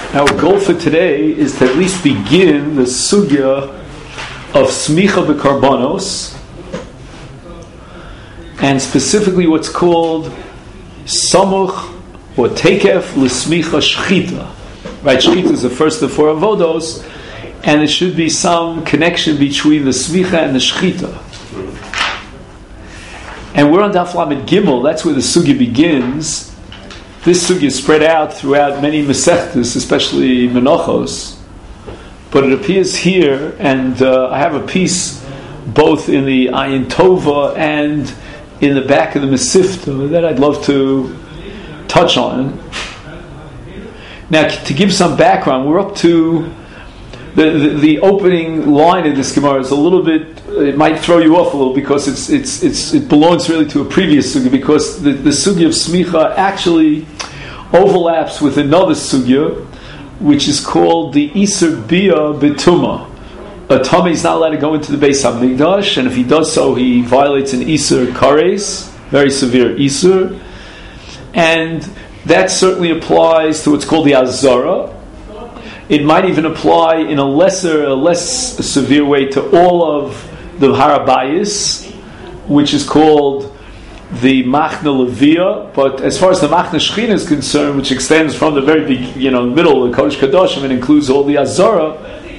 Our goal for today is to at least begin the sugya of smicha b'karbanos, and specifically what's called samuch or tekef l'smicha shchita. Right, shchita is the first of four avodos, and there should be some connection between the smicha and the shchita. And we're on Daf Lamed Gimel. That's where the sugya begins. This sugya is spread out throughout many mesechtas, especially Menachos. But it appears here, and I have a piece both in the Ayin Tova and in the back of the Mesifta that I'd love to touch on. Now, to give some background, we're up to the opening line of this Gemara is a little bit. It might throw you off a little because it belongs really to a previous sugya, because the sugya of smicha actually overlaps with another sugya, which is called the Isur Bia B'Tuma. A Tummy is not allowed to go into the Beis HaMikdash, and if he does so, he violates an Isur Kares, very severe Isur. And that certainly applies to what's called the Azara. It might even apply in a less severe way to all of the Harabayis, which is called the Machna Levia. But as far as the Machna Shechina is concerned, which extends from the very middle of the Kodesh Kadoshim and includes all the Azara,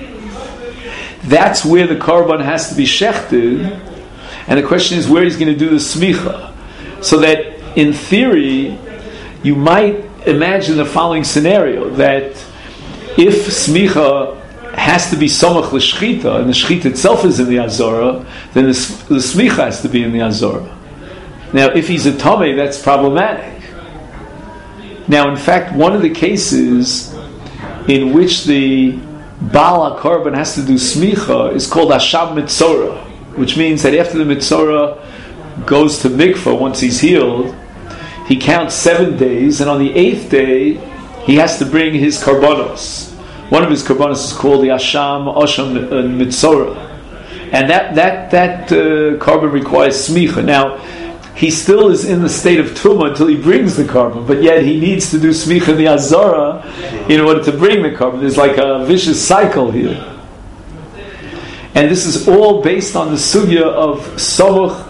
that's where the Karban has to be shechted. And the question is where he's going to do the smicha. So that, in theory, you might imagine the following scenario, that if smicha has to be samach l'shchita, and the shchita itself is in the Azara, then the smicha has to be in the Azara. Now, if he's a tamei, that's problematic. Now, in fact, one of the cases in which the Baal HaKarban has to do smicha is called Hasham Mitzora, which means that after the Mitzora goes to mikvah, once he's healed, he counts 7 days, and on the 8th day, he has to bring his karbanos. One of his karbanos is called the Hasham Mitzora, and that carbon requires smicha. Now, he still is in the state of tumah until he brings the carbon, but yet he needs to do smicha in the Azara in order to bring the carbon. There's like a vicious cycle here, and this is all based on the sugya of samach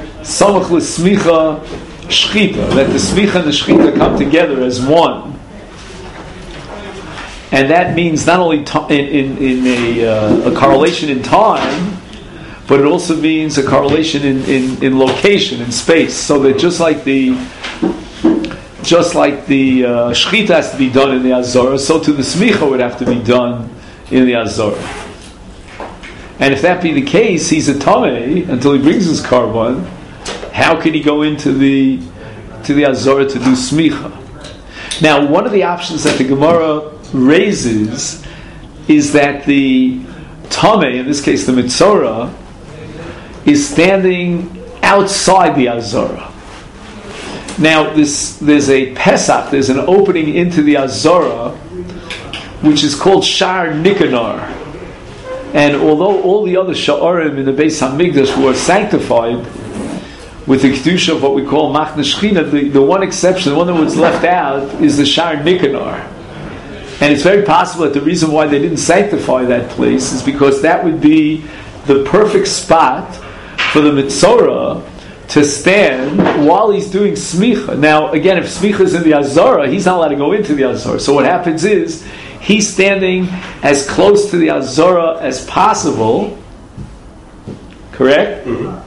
l'smicha shchita, that the smicha and the shchita come together as one. And that means not only in a correlation in time, but it also means a correlation in location, in space. So that just like the shchita has to be done in the Azara, so too the smicha would have to be done in the Azara. And if that be the case, he's a tamei until he brings his karban. How can he go into the Azara to do smicha? Now, one of the options that the Gemara raises is that the tamei, in this case the Mitzora, is standing outside the Azara. Now, there's a Pesach, there's an opening into the Azara, which is called Sha'ar Nikanor. And although all the other Sha'arim in the Beis HaMikdash were sanctified with the Kedusha of what we call Machna Shechina, the one exception, the one that was left out, is the Sha'ar Nikanor. And it's very possible that the reason why they didn't sanctify that place is because that would be the perfect spot for the Mitzora to stand while he's doing smicha. Now, again, if smicha is in the Azara, he's not allowed to go into the Azara. So what happens is, he's standing as close to the Azara as possible, correct? Mm-hmm.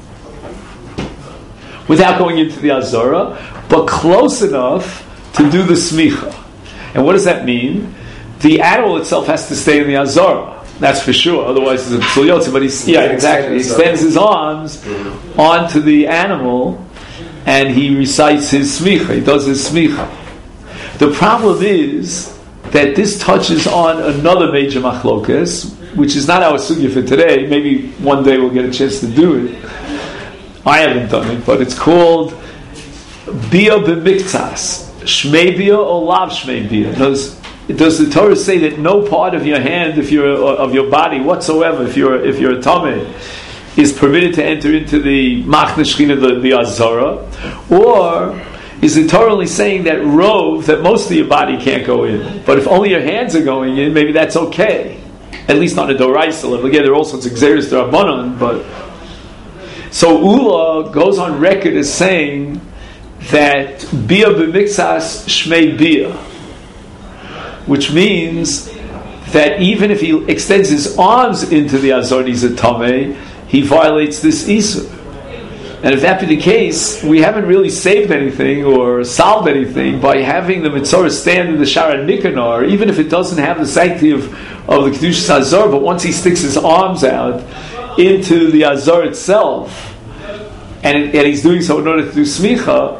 Without going into the Azara, but close enough to do the smicha. And what does that mean? The animal itself has to stay in the Azara. That's for sure. Otherwise, it's a psul yotze. But he extends his arms onto the animal, and he recites his smicha. He does his smicha. The problem is that this touches on another major machlokes, which is not our sugya for today. Maybe one day we'll get a chance to do it. I haven't done it, but it's called bia b'miktsas, shmei bia or lav shmei bia. Does the Torah say that no part of your hand, of your body whatsoever, if you're a tamei, is permitted to enter into the Machna Shechina, the Azara, or is the Torah only saying that rove, that most of your body can't go in. But if only your hands are going in, maybe that's okay. At least on a Doraisa level. Again, there are all sorts of Xeris D'Rabbanan, but... So Ula goes on record as saying that Bia b'miktsas shmei Bia, which means that even if he extends his arms into the Azor, he's a Tameh, he violates this Isur. And if that be the case, we haven't really saved anything or solved anything by having the Mitzorah stand in the Shara Nikanor, even if it doesn't have the sanctity of the Kedushas Azor, but once he sticks his arms out into the Azor itself, and he's doing so in order to do Smicha,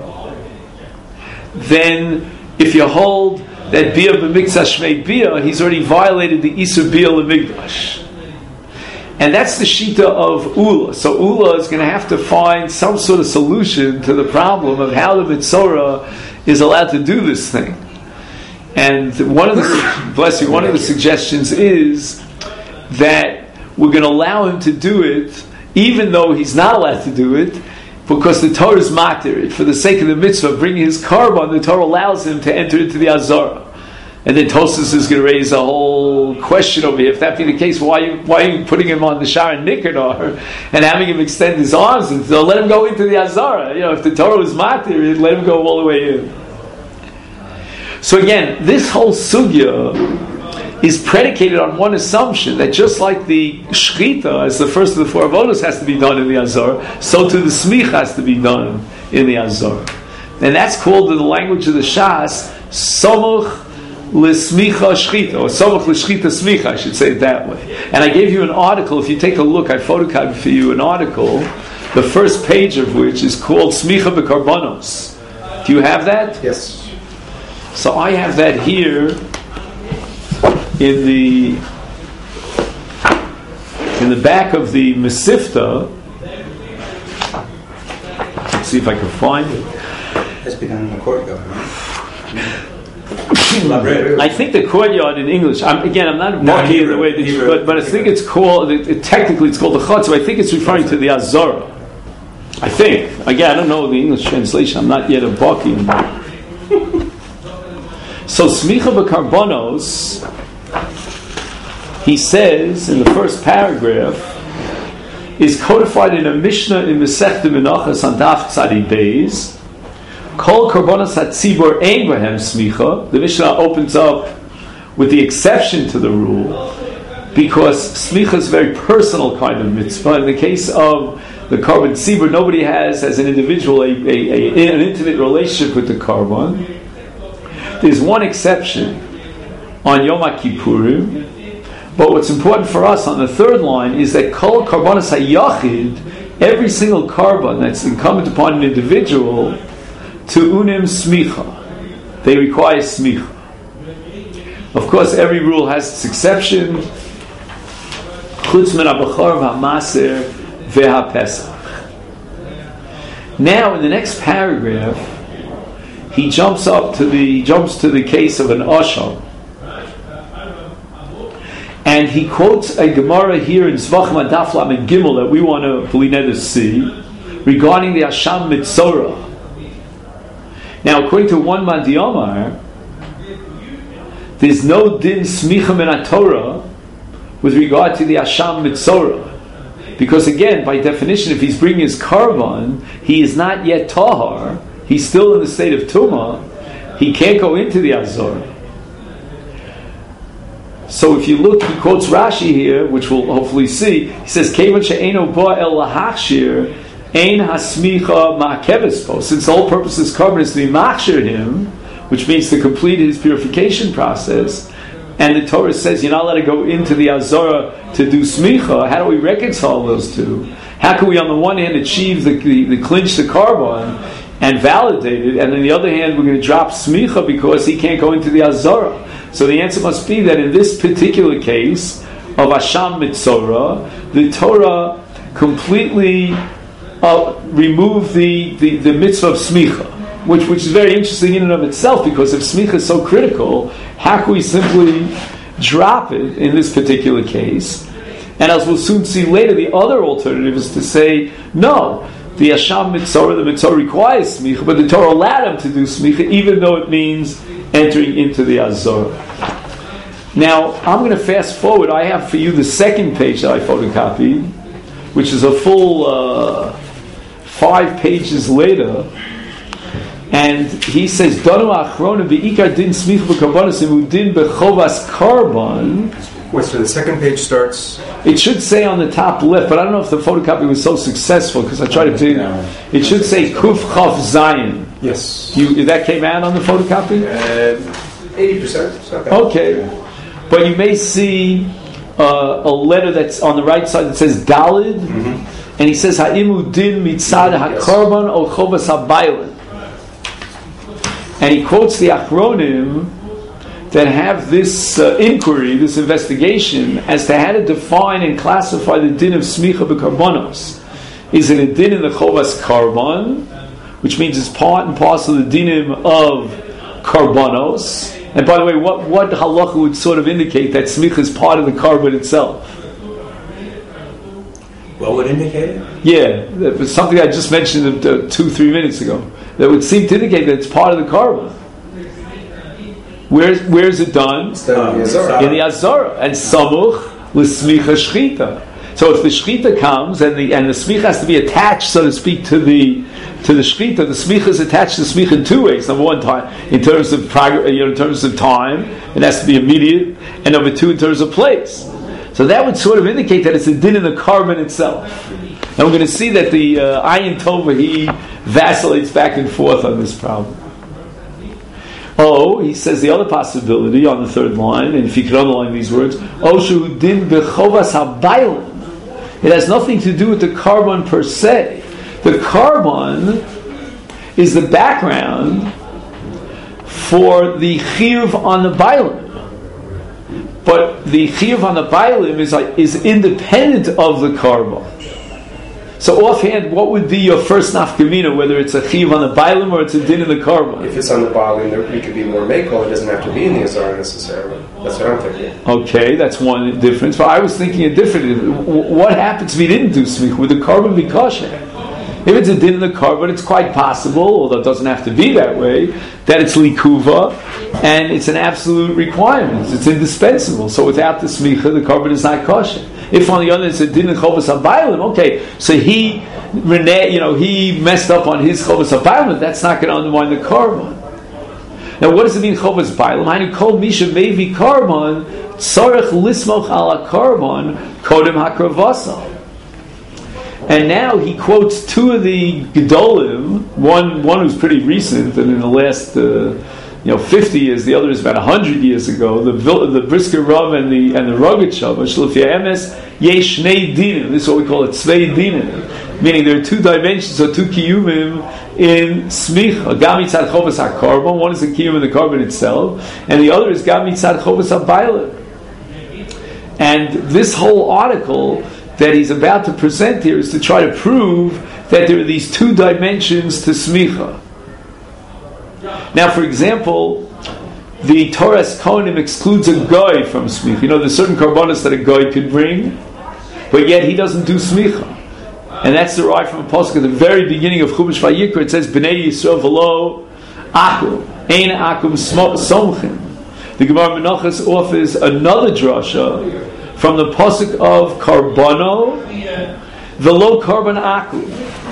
then if you hold that Bia b'miktsas shmei Bia, he's already violated the Isur Bia l'migdash. And that's the Shita of Ula. So Ula is going to have to find some sort of solution to the problem of how the Mitzorah is allowed to do this thing. And one of the suggestions is that we're going to allow him to do it, even though he's not allowed to do it, because the Torah is matir. For the sake of the mitzvah, bringing his carbon, the Torah allows him to enter into the Azara. And then Tosfos is going to raise a whole question over here. If that be the case, why are you putting him on the Shara Nikanor and having him extend his arms and let him go into the Azara? If the Torah was matir, let him go all the way in. So again, this whole sugya is predicated on one assumption, that just like the shchita, as the first of the four avodos, has to be done in the Azor, so too the smich has to be done in the Azor. And that's called in the language of the Shas, somuch l'smicha shchita, or somuch l'shchita smicha, I should say it that way. And I gave you an article, if you take a look, I photocopied for you an article, the first page of which is called Smicha b'Karbonos. Do you have that? Yes. So I have that here in the back of the Mesifta. Let's see if I can find it. It's been in the courtyard, right? I think the courtyard in English. I'm not marking it the way that but I think it's called. Technically, it's called the Chutz. So I think it's referring to the Azara. I think. Again, I don't know the English translation. I'm not yet a baki. So Smicha b'Karbonos, he says in the first paragraph, is codified in a Mishnah in Masechta Menachos on Daf Tzadi Beis. Kol Karbonos HaTzibur Ein Behem Smicha. The Mishnah opens up with the exception to the rule, because Smicha is a very personal kind of mitzvah. In the case of the Karban Tzibur, nobody has, as an individual, an intimate relationship with the Karban. There's one exception on Yom Kippurim, but what's important for us on the third line is that Kol Karbonos HaYachid, every single Karban that's incumbent upon an individual, to unim smicha, they require smicha. Of course, every rule has its exception. Chutz min habachar v'hamaser v'hapesach. Now, in the next paragraph, he jumps to the case of an asham, and he quotes a Gemara here in Zvachim Daf Lamed Gimel that we want to see regarding the Asham Mitzorah. Now, according to one Mandiyamar, there's no din smicha min Torah with regard to the Asham Mitzorah, because again, by definition, if he's bringing his karban, he is not yet tahar. He's still in the state of Tumah. He can't go into the Azor. So if you look, he quotes Rashi here, which we'll hopefully see. He says, Kevan she'eno ba el lahachshir, ein hasmicha ma'akevespo. Since the whole purpose of this carbon is to be machshir him, which means to complete his purification process, and the Torah says you're not allowed to go into the Azorah to do smicha, how do we reconcile those two? How can we on the one hand achieve the clinch the carbon and validate it, and on the other hand we're going to drop smicha because he can't go into the Azorah? So the answer must be that in this particular case of Asham Mitzorah, the Torah completely removed the mitzvah of smicha, which is very interesting in and of itself, because if smicha is so critical, how can we simply drop it in this particular case? And as we'll soon see later, the other alternative is to say, no, the Yasham Mitzorah, the Mitzorah requires smicha, but the Torah allowed him to do smicha, even though it means entering into the Azorah. Now, I'm going to fast forward. I have for you the second page that I photocopied, which is a full 5 pages later. And he says, Danu Achrona Be'ikar Din Smicha B'Karbonos Imudin B'Chovas Karban. Wait, so the second page starts... It should say on the top left, but I don't know if the photocopy was so successful, because I tried to do it. Should say Kuf Chav Zayin. Yes. That came out on the photocopy? 80%. Okay. But you may see a letter that's on the right side that says Dalid, and he says Ha'imu Din Mitzad HaKarban O Chovas HaBailin. And he quotes the Achronim that have this inquiry, this investigation, as to how to define and classify the din of smicha b'karbonos. Is it a din in the chovas karban, which means it's part and parcel of the dinim of karbonos? And by the way, what halacha would sort of indicate that smicha is part of the karban itself? What would indicate it? Yeah, that was something I just mentioned 2-3 minutes ago. That would seem to indicate that it's part of the karban. Where's it done? In the Azorah. And samuch l'smicha shchita. So if the shchita comes and the smicha has to be attached, so to speak, to the shchita, the smicha is attached to the smicha in 2 ways. Number one, in terms of time, it has to be immediate, and number 2, in terms of place. So that would sort of indicate that it's a din in the karban itself. And we're going to see that the Ayin Tova, he vacillates back and forth on this problem. Oh, he says the other possibility on the 3rd line, and if you could underline these words, Oshu din b'chovas habaylim. It has nothing to do with the karban per se. The karban is the background for the chiyuv on the baylim. But the chiyuv on the baylim is independent of the karban. So offhand, what would be your first nafkamina, whether it's a chiyuv on the bailim or it's a din in the karban? If it's on the bailim, it could be more mekel. It doesn't have to be in the azara necessarily. That's what I'm thinking. Okay, that's one difference. But I was thinking a different. What happens if he didn't do smicha? Would the karban be kosher? If it's a din in the karban, it's quite possible, although it doesn't have to be that way, that it's likuva, and it's an absolute requirement. It's indispensable. So without the smicha, the karban is not kosher. If on the other hand it's a din in chovas habaylim, okay, so he messed up on his chovas habaylim, that's not going to undermine the karban. Now what does it mean chovas habaylim? Hainu kol misha mevi karban tzarech lismoch ala karban kodem hakravasa. And now he quotes 2 of the Gedolim, one who's pretty recent, and in the last 50 years, the other is about 100 years ago, the Brisker Rav and the Rogatshov, Shlufia Emes, Yesh Shnei Dinim. This is what we call it, Tzvei Dinim. Meaning there are 2 dimensions, or 2 kiyumim in Smicha. Gam mitzad chovas hakarban, one is the kiyum in the karban itself, and the other is Gam mitzad chovas habaylim. And this whole article that he's about to present here is to try to prove that there are these 2 dimensions to smicha. Now, for example, the Torah's Kohanim excludes a goy from smicha. There's certain karbonos that a goy could bring, but yet he doesn't do smicha. And that's derived from a pasuk at the very beginning of Chumash Vayikra. It says, B'nei Yisrael v'lo akum, ein akum somchim. The Gemara Menachos offers another drasha from the pasuk of Karbono, v'lo karban aku.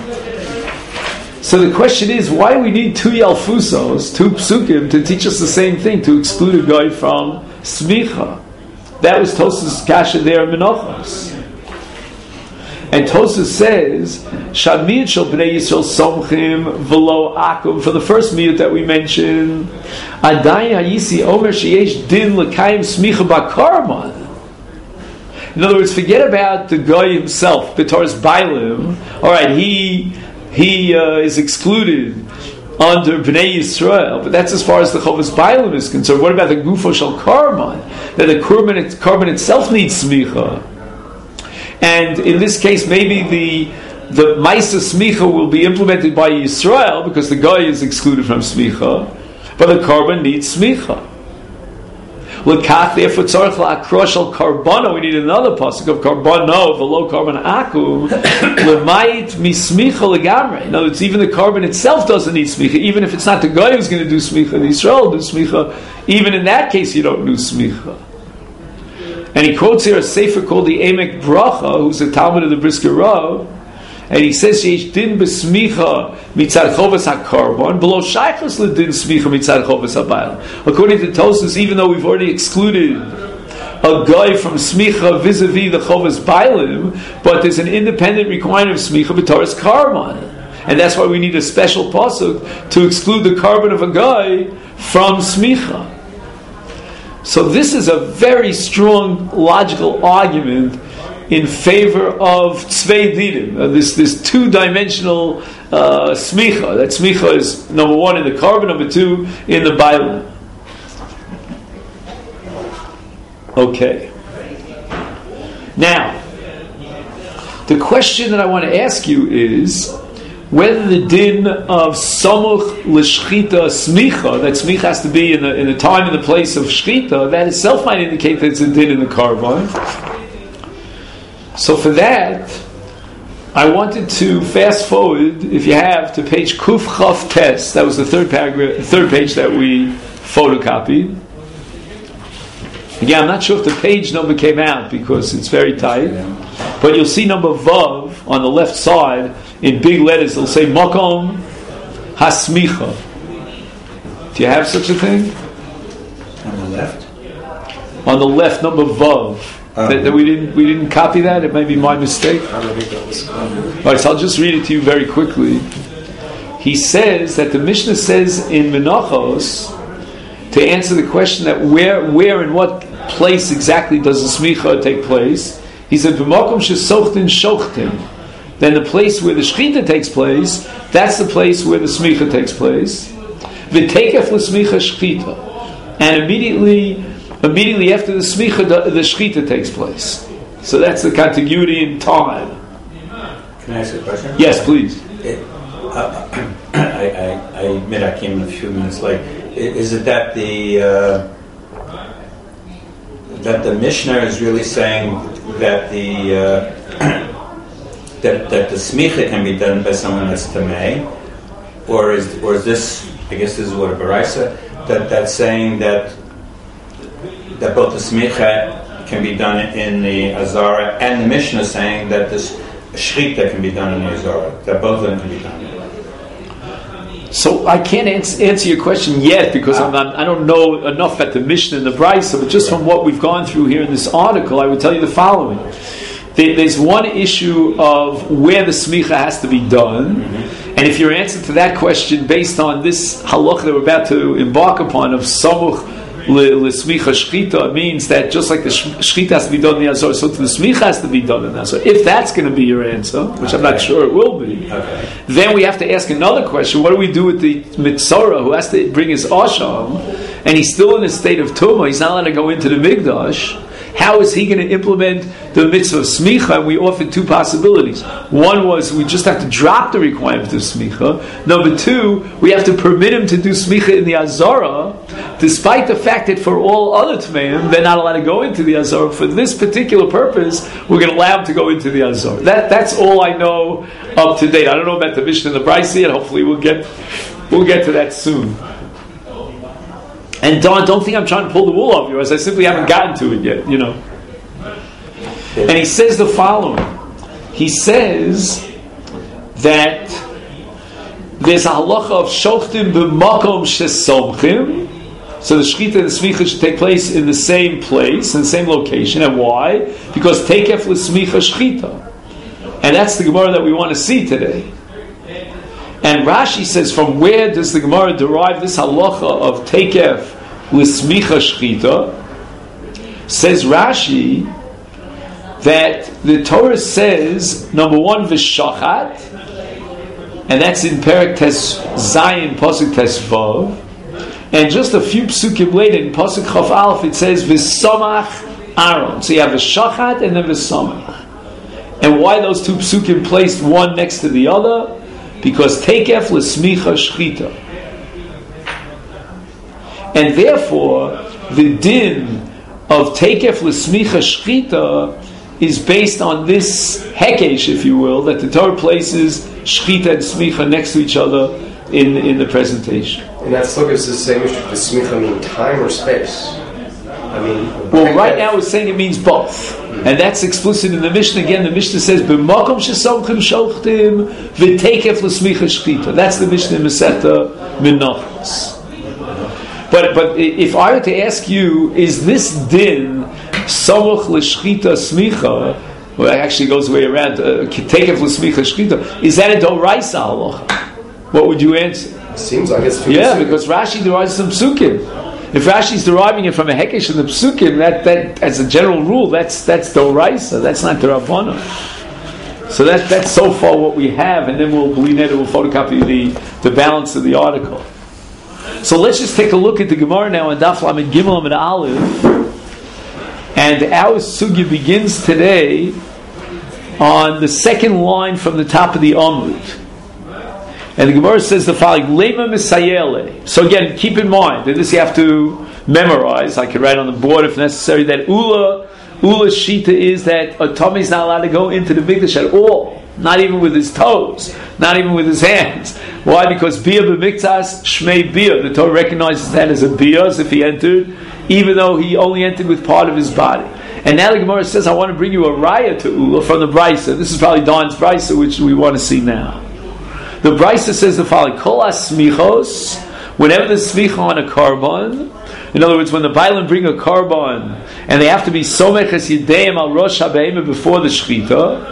So the question is, why do we need 2 Yalfusos, 2 psukim, to teach us the same thing, to exclude a guy from smicha? That was Tosas kasha there in Menachos. And Tosas says, Shamid shel bnei Yisrael somchim v'lo akum. For the first miyut that we mentioned, Adayin hayisi omer sheyesh din l'kayim smicha b'karban. In other words, forget about the guy himself, the Torah's Bailim. All right, he is excluded under Bnei Yisrael, but that's as far as the Chovas Bailim is concerned. What about the Gufo Shel Karban? That the Karban itself needs smicha. And in this case, maybe the Maisa Smicha will be implemented by Yisrael because the guy is excluded from Smicha, but the Karban needs Smicha. L'kach, therefore, tzarech la'akrosh al karbano. We need another pasuk of karbano, v'lo karban akum, l'mayit mismicha legamre. In other words, even the carbon itself doesn't need smicha, even if it's not the guy who's going to do smicha, the Yisrael do smicha, even in that case you don't do smicha. And he quotes here a sefer called the Emek Bracha, who's a Talmud of the Brisker Rav, and he says, "Yesh din besmicha mitzad chovas hakarbon, below shaychus ledin smicha mitzad chovas habayil." According to Tosfos, even though we've already excluded a guy from smicha vis-a-vis the chovas bailim, but there's an independent requirement of smicha b'taras carbon, and that's why we need a special pasuk to exclude the carbon of a guy from smicha. So this is a very strong logical argument in favor of tzvei dinim, this two-dimensional smicha. That smicha is number one in the carbon, number two in the bailim. Okay. Now, the question that I want to ask you is whether the din of samuch l'shchita smicha, that smicha has to be in the time and the place of shchita, that itself might indicate that it's a din in the carbon. So for that, I wanted to fast forward, if you have, to page Kuf Chaf Tes. That was the third paragraph, the third page that we photocopied. Again, I'm not sure if the page number came out because it's very tight, but you'll see number Vav on the left side in big letters. It'll say Makom Hasmicha. Do you have such a thing? On the left? On the left, number Vav. That we didn't copy that. It may be my mistake. All right, so I'll just read it to you very quickly. He says that the Mishnah says in Menachos, to answer the question that where in what place exactly does the smicha take place, he said v'makom shesochtin shochtin. Then the place where the shechita takes place, that's the place where the smicha takes place. V'tekef l'smicha shechita, and immediately after the smicha, the shechita takes place. So that's the contiguity in time. Can I ask a question? Yes, please. I admit I came in a few minutes late. Is it that the Mishnah is really saying that that the smicha can be done by someone that's tamei, or is this? I guess this is what a baraisa that's saying that both the smicha can be done in the azara, and the Mishnah is saying that this shechita can be done in the azara. That both of them can be done. So I can't answer your question yet because I don't know enough at the Mishnah and the Brisa, but just from what we've gone through here in this article, I would tell you the following. There's one issue of where the smicha has to be done, and if your answer to that question based on this halach that we're about to embark upon of samuch l'smicha shchita, means that just like the shchita has to be done in the azor, so the smicha has to be done in the azor. If that's going to be your answer, which I'm not sure it will be, then we have to ask another question. What do we do with the mitzora who has to bring his asham, and he's still in a state of tumah, he's not allowed to go into the mikdash? How is he going to implement the mitzvah of smicha? And we offered two possibilities. One was we just have to drop the requirement of smicha. Number two, we have to permit him to do smicha in the azara, despite the fact that for all other tmeim, they're not allowed to go into the azara. For this particular purpose, we're going to allow him to go into the azara. That's all I know up to date. I don't know about the Mishnah and the Brisa yet. Hopefully we'll get to that soon. And don't think I'm trying to pull the wool off you, as I simply haven't gotten to it yet, And he says the following. He says that there's a halacha of shochtim b'makom shesomchim. So the shechita and the smicha should take place in the same place, in the same location. And why? Because teikef l'smicha shechita. And that's the Gemara that we want to see today. And Rashi says, from where does the Gemara derive this halacha of teikef l'smicha shchita? Says Rashi that the Torah says, number one, v'shachat, and that's in Perek Tes Zayin, Pasuk Tes Vav, and just a few psukim later in Pasuk Chaf Aleph it says v'samach Aaron. So you have v'shachat and then v'samach. And why those two psukim placed one next to the other? Because teikef l'smicha shchita. And therefore, the din of Teikef L'Smicha Shchita is based on this hekesh, if you will, that the Torah places Shchita and Smicha next to each other in the presentation. And that still gives the same issue. Does Smicha mean time or space? I mean, well, right now we're saying it means both. And that's explicit in the Mishnah. Again, the Mishnah says, B'makom shesomchim shochtim v'teikef l'smicha shchita. That's the Mishnah in Masechta Menachos. But if I were to ask you, is this din Samuch l'shchita smicha, well, it actually goes the way around, Teikef l'smicha shchita, is that a doraisa halacha? What would you answer? Seems like it's too because Rashi derives some psukim. If Rashi's deriving it from a hekesh in the psukim, that as a general rule, that's doraisa, that's not derabbanan. So that's so far what we have, and then we'll photocopy the balance of the article. So let's just take a look at the Gemara now in Daf Lamed Gimel and Aleph, and our sugya begins today on the second line from the top of the Amud. And the Gemara says the following: Lema Misayele. So again, keep in mind, and this you have to memorize. I could write on the board if necessary. That Ula's shita is that a tummy is not allowed to go into the mikdash at all. Not even with his toes, not even with his hands. Why? Because bia b'miktas shmei bia. The Torah recognizes that as a bia, as if he entered, even though he only entered with part of his body. And now the Gemara says, I want to bring you a raya to Ula from the Brisa. This is probably Don's Brisa, which we want to see now. The Brisa says the following: Kol ha-smichos, whenever there's smicha on a carbon, in other words, when the Bailam bring a carbon, and they have to be someches yideim al rosh ha-be'emah before the shchita,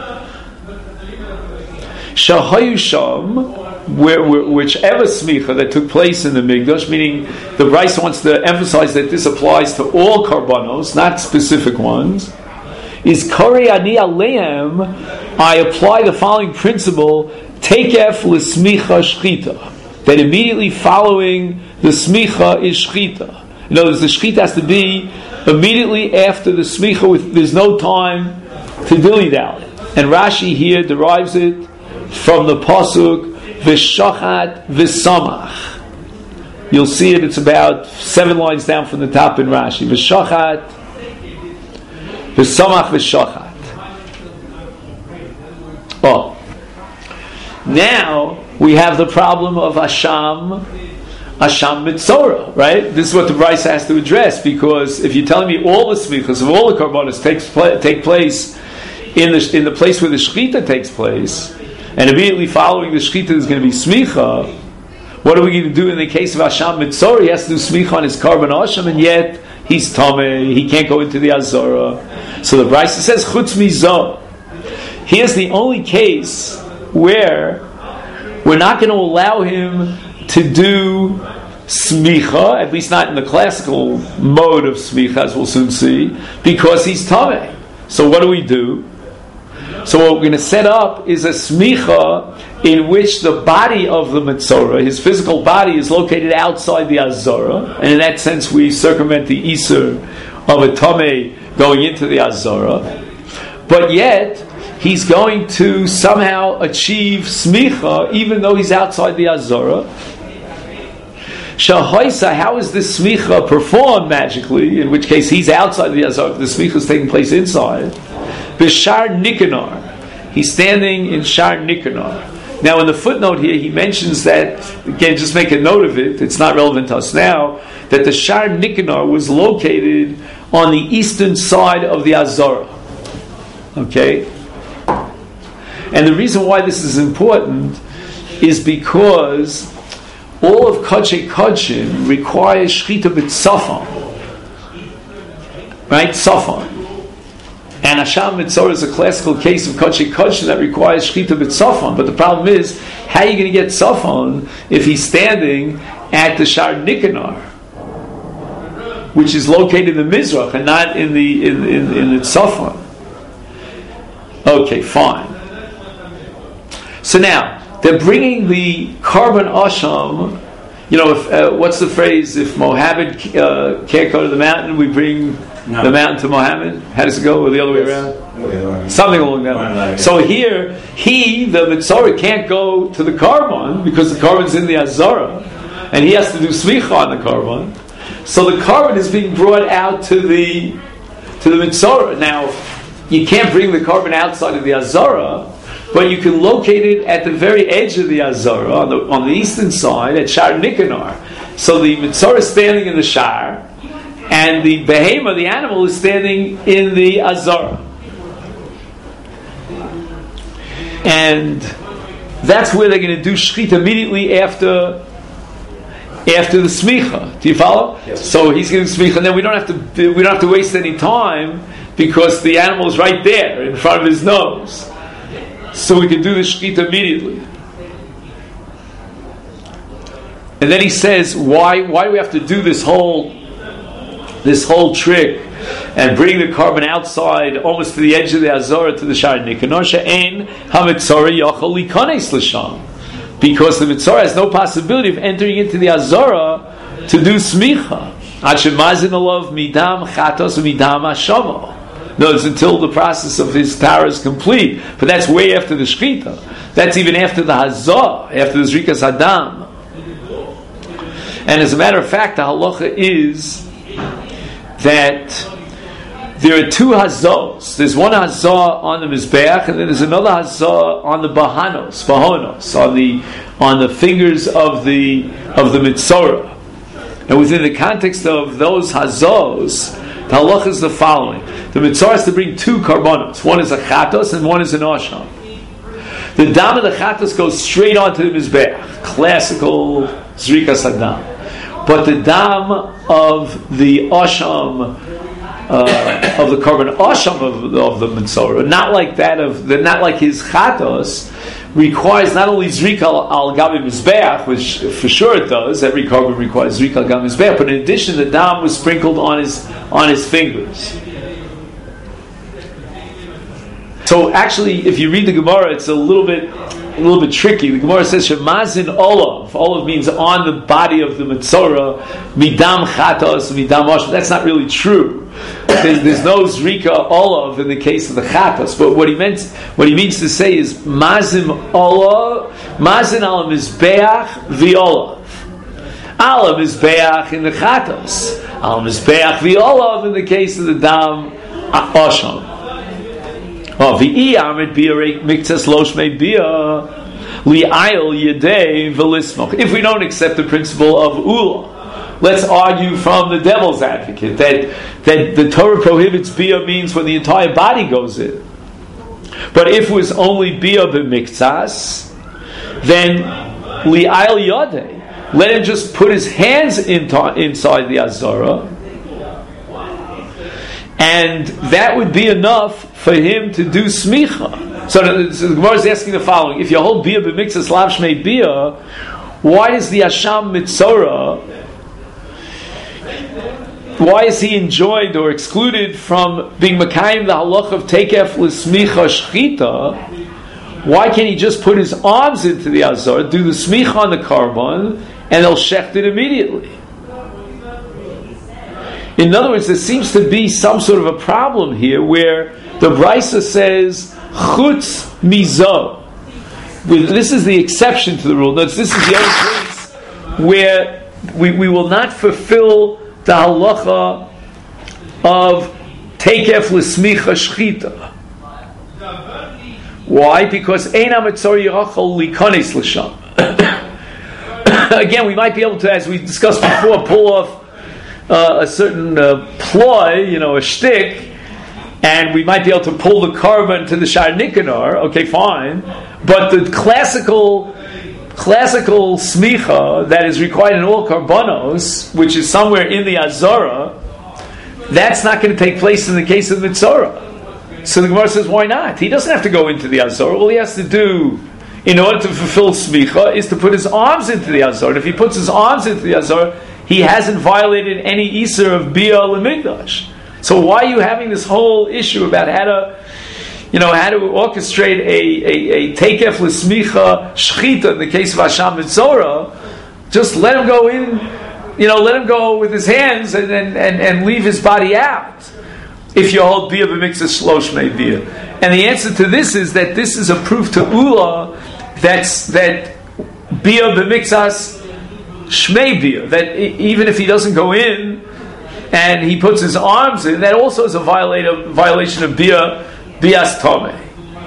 Shahayusham, whichever smicha that took place in the Mikdash, meaning the Brisa wants to emphasize that this applies to all karbanos, not specific ones, is Kari Ani Aleim, I apply the following principle, Teikef L'Smicha Shchita, that immediately following the smicha is shchita. In other words, the shchita has to be immediately after the smicha, there's no time to dilly-dally. And Rashi here derives it from the pasuk v'shachat v'samach. You'll see it. It's about 7 lines down from the top in Rashi. V'shachat v'samach v'shachat. Oh, now we have the problem of Asham Mitzorah, right? This is what the Brisa has to address, because if you're telling me all the smichas of all the karbanos take place in the place where the shchita takes place, and immediately following the shchita is going to be smicha, what are we going to do in the case of Asham Mitzorah? He has to do smicha on his karban Asham, and yet he's tameh, he can't go into the Azorah. So the Brisa says, Chutz Mizo. Here's the only case where we're not going to allow him to do smicha, at least not in the classical mode of smicha, as we'll soon see, because he's tameh. So what do? So what we're going to set up is a smicha in which the body of the Metzorah, his physical body, is located outside the Azorah, and in that sense we circumvent the Isur of a tameh going into the Azorah, but yet he's going to somehow achieve smicha even though he's outside the Azorah. Shahoisa, how is this smicha performed magically? In which case he's outside the Azorah, the smicha is taking place inside. B'shar Nikanor, he's standing in Shar Nikanor. Now in the footnote here he mentions that, again, just make a note of it, it's not relevant to us now, that the Shar Nikanor was located on the eastern side of the Azorah. Okay? And the reason why this is important is because all of Kodshei Kodshim requires Shchita b'tzafon. Right? Tzafon. And Asham Mitzorah is a classical case of Kodshei Kodshim that requires Shchita b'tzafon. But the problem is, how are you going to get tzafon if he's standing at the Shar Nikanor, which is located in the Mizrach and not in the tzafon? Okay, fine. So now, they're bringing the karban asham, what's the phrase? If Mohammed can't go to the mountain, we bring the mountain to Mohammed? How does it go? Or the other way around? Something along that line. So here, the Metzorah, can't go to the karban because the karban's in the Azorah, and he has to do smicha on the karban. So the carbon is being brought out to the Mitzorah. Now, you can't bring the carbon outside of the Azara, but you can locate it at the very edge of the Azara, on the eastern side, at Shar Nikanor. So the Mitzorah is standing in the Shar, and the Behema, the animal, is standing in the Azara. And that's where they're going to do Shechita immediately after the smicha. Do you follow? Yes. So he's going to smicha, and then we don't have to waste any time because the animal is right there in front of his nose. So we can do the shechita immediately. And then he says, why do we have to do this whole trick and bring the carbon outside almost to the edge of the Azora to the Shar Nikanor she'ein hamitzorah yachol likanes l'sham, because the Mitzorah has no possibility of entering into the Azora to do smicha. Ad shemazin alav midam chatos midam hashama. No, it's until the process of his tara is complete. But that's way after the shechita. That's even after the hazah, after the zrikas hadam. And as a matter of fact, the halacha is that there are two hazahs. There's one hazah on the mizbeach, and then there's another hazah on the bahanos, on the fingers of the mitzorah. And within the context of those hazahs, the halacha is the following: the mitzorah has to bring two karbonos. One is a chatos and one is an osham. The dam of the chatos goes straight onto the mizbeach, classical zrikas hadam. But the dam of the osham, of the carbon osham of the mitzorah, not like his chatos, requires not only zrika al gabi mizbeach, which for sure it does. Every carbon requires zrika al gabi mizbeach, but in addition, the dam was sprinkled on his fingers. So actually, if you read the Gemara, it's a little bit tricky. The Gemara says shemazin olav. Olav means on the body of the mitzorah. Midam chatos, midam osham. That's not really true. There's no zrika olav in the case of the chatos. But what he means to say is mazim olav, mazin al mizbeach v'olav. Al mizbeach in the chatos. Al mizbeach v'olav in the case of the dam osham. If we don't accept the principle of Ula, let's argue from the devil's advocate that the Torah prohibits bia means when the entire body goes in. But if it was only bia b'miktsas, then li'ayl yadeh, let him just put his hands inside the Azara, and that would be enough for him to do smicha. So the Gemara is asking the following: if you hold bia b'miktsas lav shmei bia, why is the Asham Mitzorah? Why is he enjoined or excluded from being Mekayim the halach of Tekef l'smicha shchita? Why can't he just put his arms into the Azor, do the smicha on the carbon, and they'll shecht it immediately? In other words, there seems to be some sort of a problem here where the Brisa says chutz mizo. This is the exception to the rule. This is the other place where we will not fulfill the halacha of tekef l'smicha shchita. Why? Because ein hamitzor yirachol likanes l'sham. Again, we might be able to, as we discussed before, pull off a certain ploy, a shtick, and we might be able to pull the carbon to the Shar Nikanor. Okay, fine, but the classical smicha that is required in all karbonos, which is somewhere in the Azara, that's not going to take place in the case of the Mitzorah. So the Gemara says, why not? He doesn't have to go into the Azara. All he has to do in order to fulfill smicha is to put his arms into the Azara. And if he puts his arms into the Azara, he hasn't violated any Isur of Bia L'Mikdash. So why are you having this whole issue about how to orchestrate a Tekef L'Smicha Shchita in the case of Asham Mitzorah? Just let him go in, let him go with his hands and leave his body out. If you hold Bia B'Miktzah Shlosh Mei Bia. And the answer to this is that this is a proof to Ula that Bia B'Miktzah shmei bia, that even if he doesn't go in and he puts his arms in, that also is a violation of bias tameh.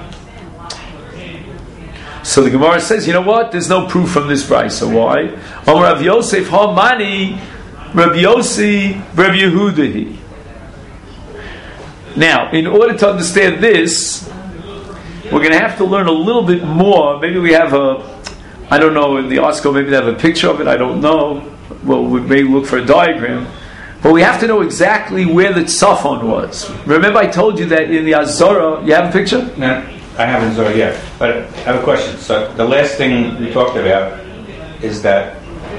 So the Gemara says, you know what? There's no proof from this brisa. Why? Amar Rav Yosef Hamani Rabbi Yossi Rabbi Yehudahi. Now, in order to understand this, we're going to have to learn a little bit more. Maybe we have I don't know, in the ASCO, maybe they have a picture of it, I don't know. Well, we may look for a diagram. But we have to know exactly where the tzafon was. Remember I told you that in the Azorah, you have a picture? No, I haven't Azorah yet. But I have a question. So the last thing we talked about is that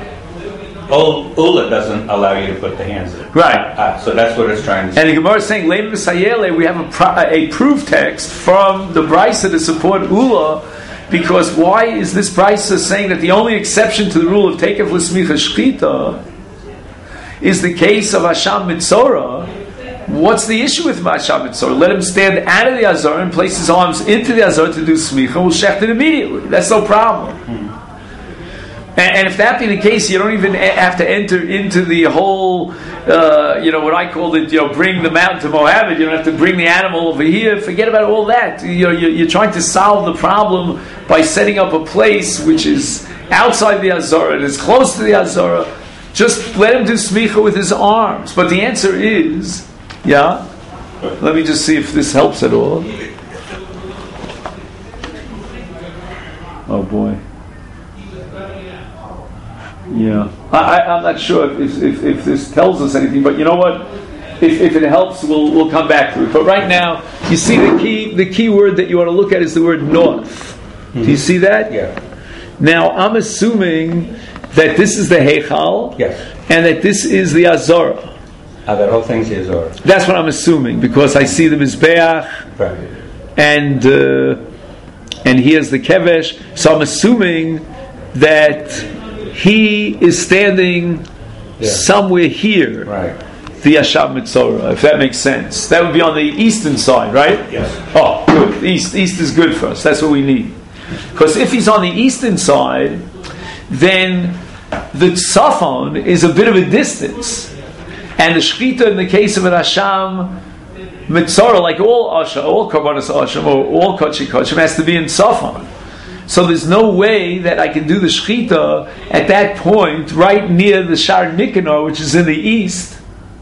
Ula doesn't allow you to put the hands in. Right. So that's what it's trying to say. And the Gemara is saying, Leim V'Sayele, we have a proof text from the Brisa to support Ula, because why is this Brisa saying that the only exception to the rule of Tekev L'Smicha Shchita is the case of Hasham Mitzorah? What's the issue with Hasham Mitzorah? Let him stand out of the Azor and place his arms into the Azor to do Smicha, we'll shecht it immediately. That's no problem. And if that be the case, you don't even have to enter into the whole, what I call it, bring the mountain to Mohammed. You don't have to bring the animal over here. Forget about all that. You're trying to solve the problem by setting up a place which is outside the Azorah and is close to the Azorah. Just let him do smicha with his arms. But the answer is, let me just see if this helps at all. Oh boy. Yeah, I'm not sure if this tells us anything, but you know what? If it helps, we'll come back to it. But right now, you see the key word that you want to look at is the word north. Do you see that? Yeah. Now I'm assuming that this is the Heichal, yes, and that this is the Azorah. That whole thing's the Azorah. That's what I'm assuming, because I see the Mizbeach, right, and here's the Kevesh. So I'm assuming that he is standing somewhere here, right, the Hasham Mitzorah, if that makes sense. That would be on the eastern side, right? Yes. Oh, good. East is good for us. That's what we need. Because if he's on the eastern side, then the tzafon is a bit of a distance. And the shchita in the case of an Hasham Mitzorah, like all Asha, all Karbanas Asham, or all Kodesh Kodeshim, has to be in tzafon. So there's no way that I can do the shechita at that point right near the Shar Nikanor, which is in the east,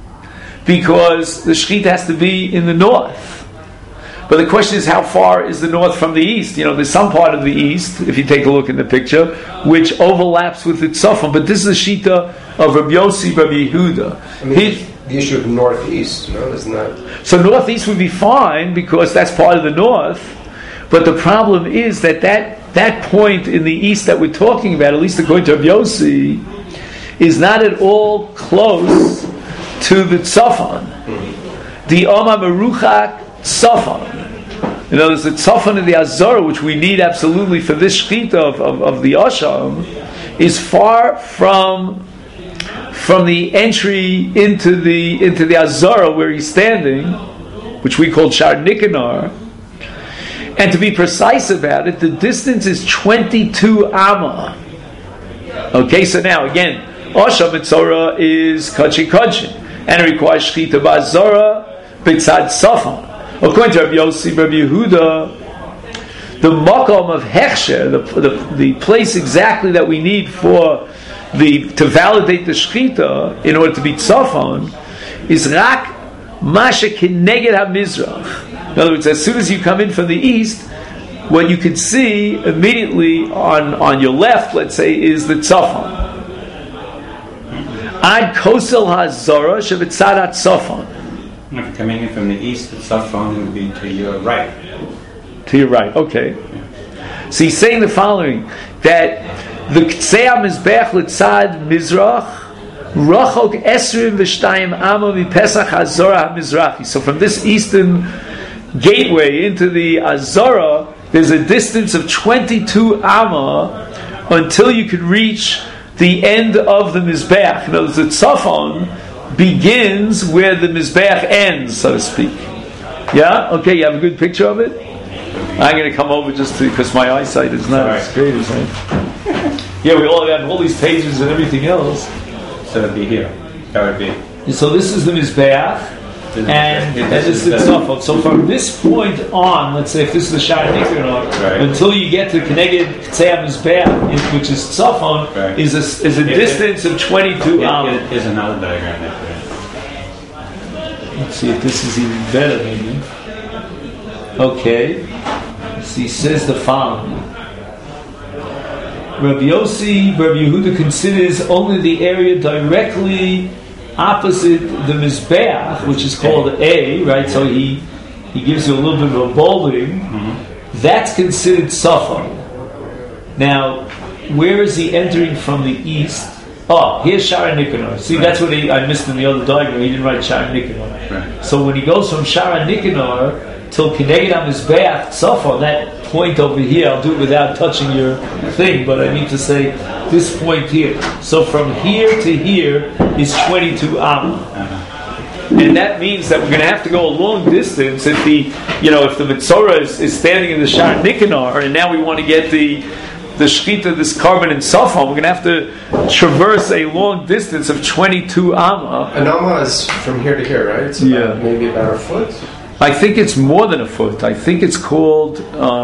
because the shechita has to be in the north. But the question is, how far is the north from the east? There's some part of the east, if you take a look in the picture, which overlaps with the tzafon. But this is the shita of Rabbi Yossi, Rabbi Yehuda. The issue of northeast, isn't that? So northeast would be fine because that's part of the north. But the problem is that point in the east that we're talking about, at least according to Rabbi Yossi, is not at all close to the tzafon. The Oma Meruchak tzafon. In other words, the tzafon of the Azorah, which we need absolutely for this shechita of the Asham, is far from the entry into the Azorah where he's standing, which we call Shar Nikanor. And to be precise about it, the distance is 22 amma. Okay, so now again, Asham Mitzorah is Kachi Kachi, and it requires Shechita Ba'Azorah B'tzad Tzafon. According to Rabbi Yossi, Rabbi Yehuda, the makom of Hechsher, the place exactly that we need to validate the Shechita in order to be Tzafon, is Rak Masha Kineged HaMizrach. In other words, as soon as you come in from the east, what you can see immediately on your left, let's say, is the tzafon. Ad kosel hazara shevitzad tzafon. If you're coming in from the east, the tzafon would be to your right. To your right, okay. So he's saying the following, that the ktsei mizbech litzad mizrach rachok esrim v'shtayim amma mipesach hazara hamizrachi. So from this eastern gateway into the Azorah, there's a distance of 22 amma until you could reach the end of the Mizbeach. In other words, the Tzafon begins where the Mizbeach ends, so to speak. Yeah? Okay, you have a good picture of it? I'm going to come over just because my eyesight is not as great as mine. Yeah, we all have all these pages and everything else. So it'd be here. That would be. And so this is the Mizbeach, and this is the Tzafon. So from this point on, let's say if this is the Shara Nikanor, until you get to Keneged K'tzei Mizbeach, which is Tzafon, is a distance of 22 Am. Here's another diagram there. Let's see if this is even better, maybe. Okay. So he says the following. Rabbi Yehuda considers only the area directly opposite the Mizbeach, which is called A, right? So he gives you a little bit of a bolding. That's considered Tzafon. Now, where is he entering from the east? Oh, here's Shara Nikanor. See, that's what I missed in the other diagram. He didn't write Shara Nikanor. Right. So when he goes from Shara Nikanor till Keneged HaMizbeach Tzafon, that point over here, I'll do it without touching your thing, but I need to say this point here. So from here to here is 22 Am. And that means that we're going to have to go a long distance if the Metzora is standing in the Shara Nikanor, and now we want to get the Shechita, this carbon and Tzafon, we're going to have to traverse a long distance of 22 Amma. An Amma is from here to here, right? It's maybe about a foot? I think it's more than a foot. I think it's called,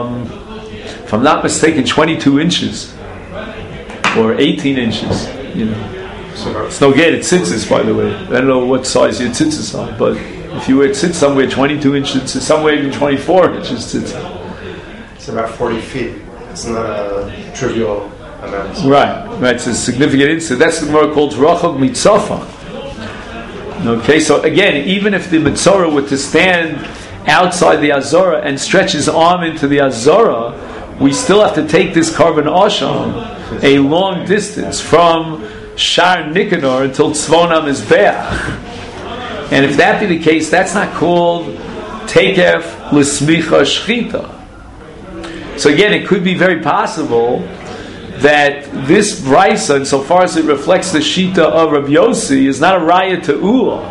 if I'm not mistaken, 22 inches. Or 18 inches. It's no good at tzitzis, by the way. I don't know what size your tzitzis are, but if you wear tzitzis somewhere 22 inches, somewhere even 24 inches tzitzis. It's about 40 feet. It's not a trivial amount. Right. It's a significant incident. That's the Gemara called Rachog Mitzafon. Okay, so again, even if the Metzora were to stand outside the Azora and stretch his arm into the Azora, we still have to take this carbon Asham a long distance from Shar Nikanor until Tzvon HaMizbeach. And if that be the case, that's not called Tekef L'Smicha Shchita. So again, it could be very possible that this Brisa, insofar as it reflects the Shita of Rabbi Yossi, is not a Raya to Ula.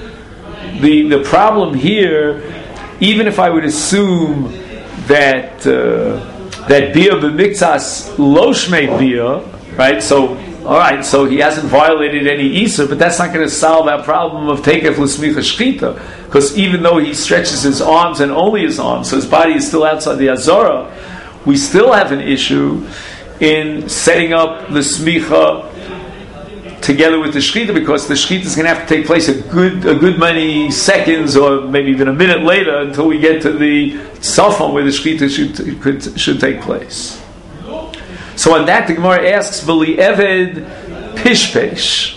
The problem here, even if I would assume that Bia b'miktzas lo shmei Bia, right? So, all right, so he hasn't violated any Isur, but that's not going to solve our problem of Tekef L'Smicha Shchita, because even though he stretches his arms and only his arms, so his body is still outside the Azora, we still have an issue in setting up the smicha together with the shechita, because the shechita is going to have to take place a good many seconds, or maybe even a minute later, until we get to the tzafon where the shechita should take place. So on that, the Gemara asks, "V'li eved pishpesh."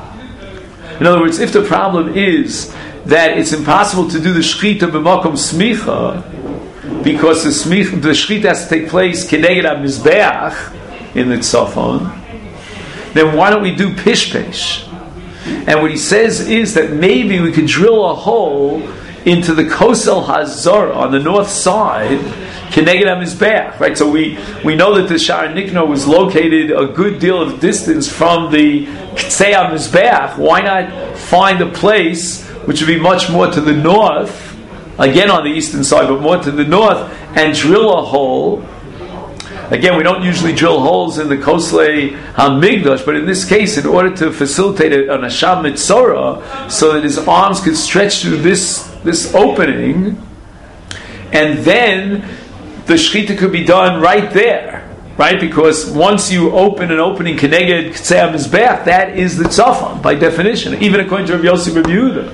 In other words, if the problem is that it's impossible to do the shechita b'makom smicha, because the shechita has to take place Keneged HaMizbeach in the tzafon, then why don't we do pishpesh? And what he says is that maybe we could drill a hole into the Kosel Hazor on the north side, Keneged HaMizbeach, right? So we know that the Shara Nikanor was located a good deal of distance from the K'tzei HaMizbeach. Why not find a place which would be much more to the north, again on the eastern side, but more to the north, and drill a hole? Again, we don't usually drill holes in the Koslei HaMigdash, but in this case, in order to facilitate an Asham Mitzora, so that his arms could stretch through this opening, and then the Shechita could be done right there, right? Because once you open an opening Keneged K'tzei HaMizbeach, that is the Tzafon, by definition, even according to Rabbi Yossi Rabbi Yehuda.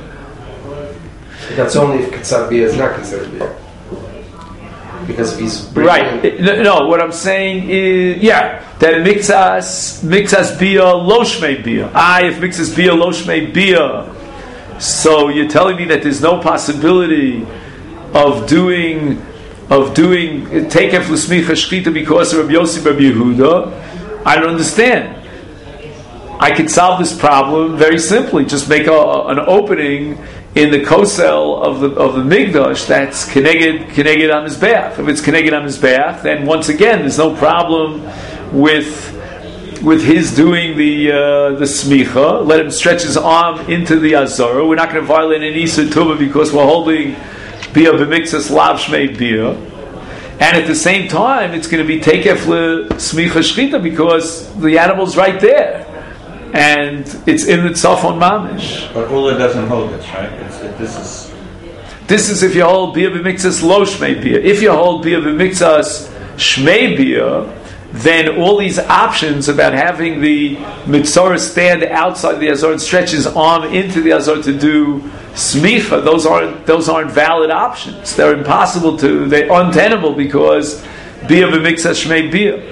That's only if Ketzav Bia is not considered Bia. Because if he's right. No, what I'm saying is, that mixas Bia lo shmei Bia. If mixas Bia lo shmei Bia, so you're telling me that there's no possibility of doing Tekef L'Smicha Shchita because of Rabbi Yossi Rabbi Yehuda? I don't understand. I can solve this problem very simply. Just make an opening in the kosel of the Migdash that's Keneged HaMizbeach. If it's Keneged HaMizbeach, then once again there's no problem with his doing the smicha. Let him stretch his arm into the Azara. We're not going to violate an Isur Tuma because we're holding Bia b'miktzas lav shmei Bia. And at the same time, it's going to be Tekef L'Smicha Shchita because the animal's right there. And it's in the Tzafon Mamish. But Ula doesn't hold this, right? This is if you hold Bia B'Mikzas Lo Shmei Bia. If you hold Bia B'Mikzas Shmei Bia, then all these options about having the Mitzorah stand outside the Azor and stretch his arm into the Azor to do Smicha, those aren't valid options. They're impossible they're untenable because Bia B'Mikzas Shmei Bia.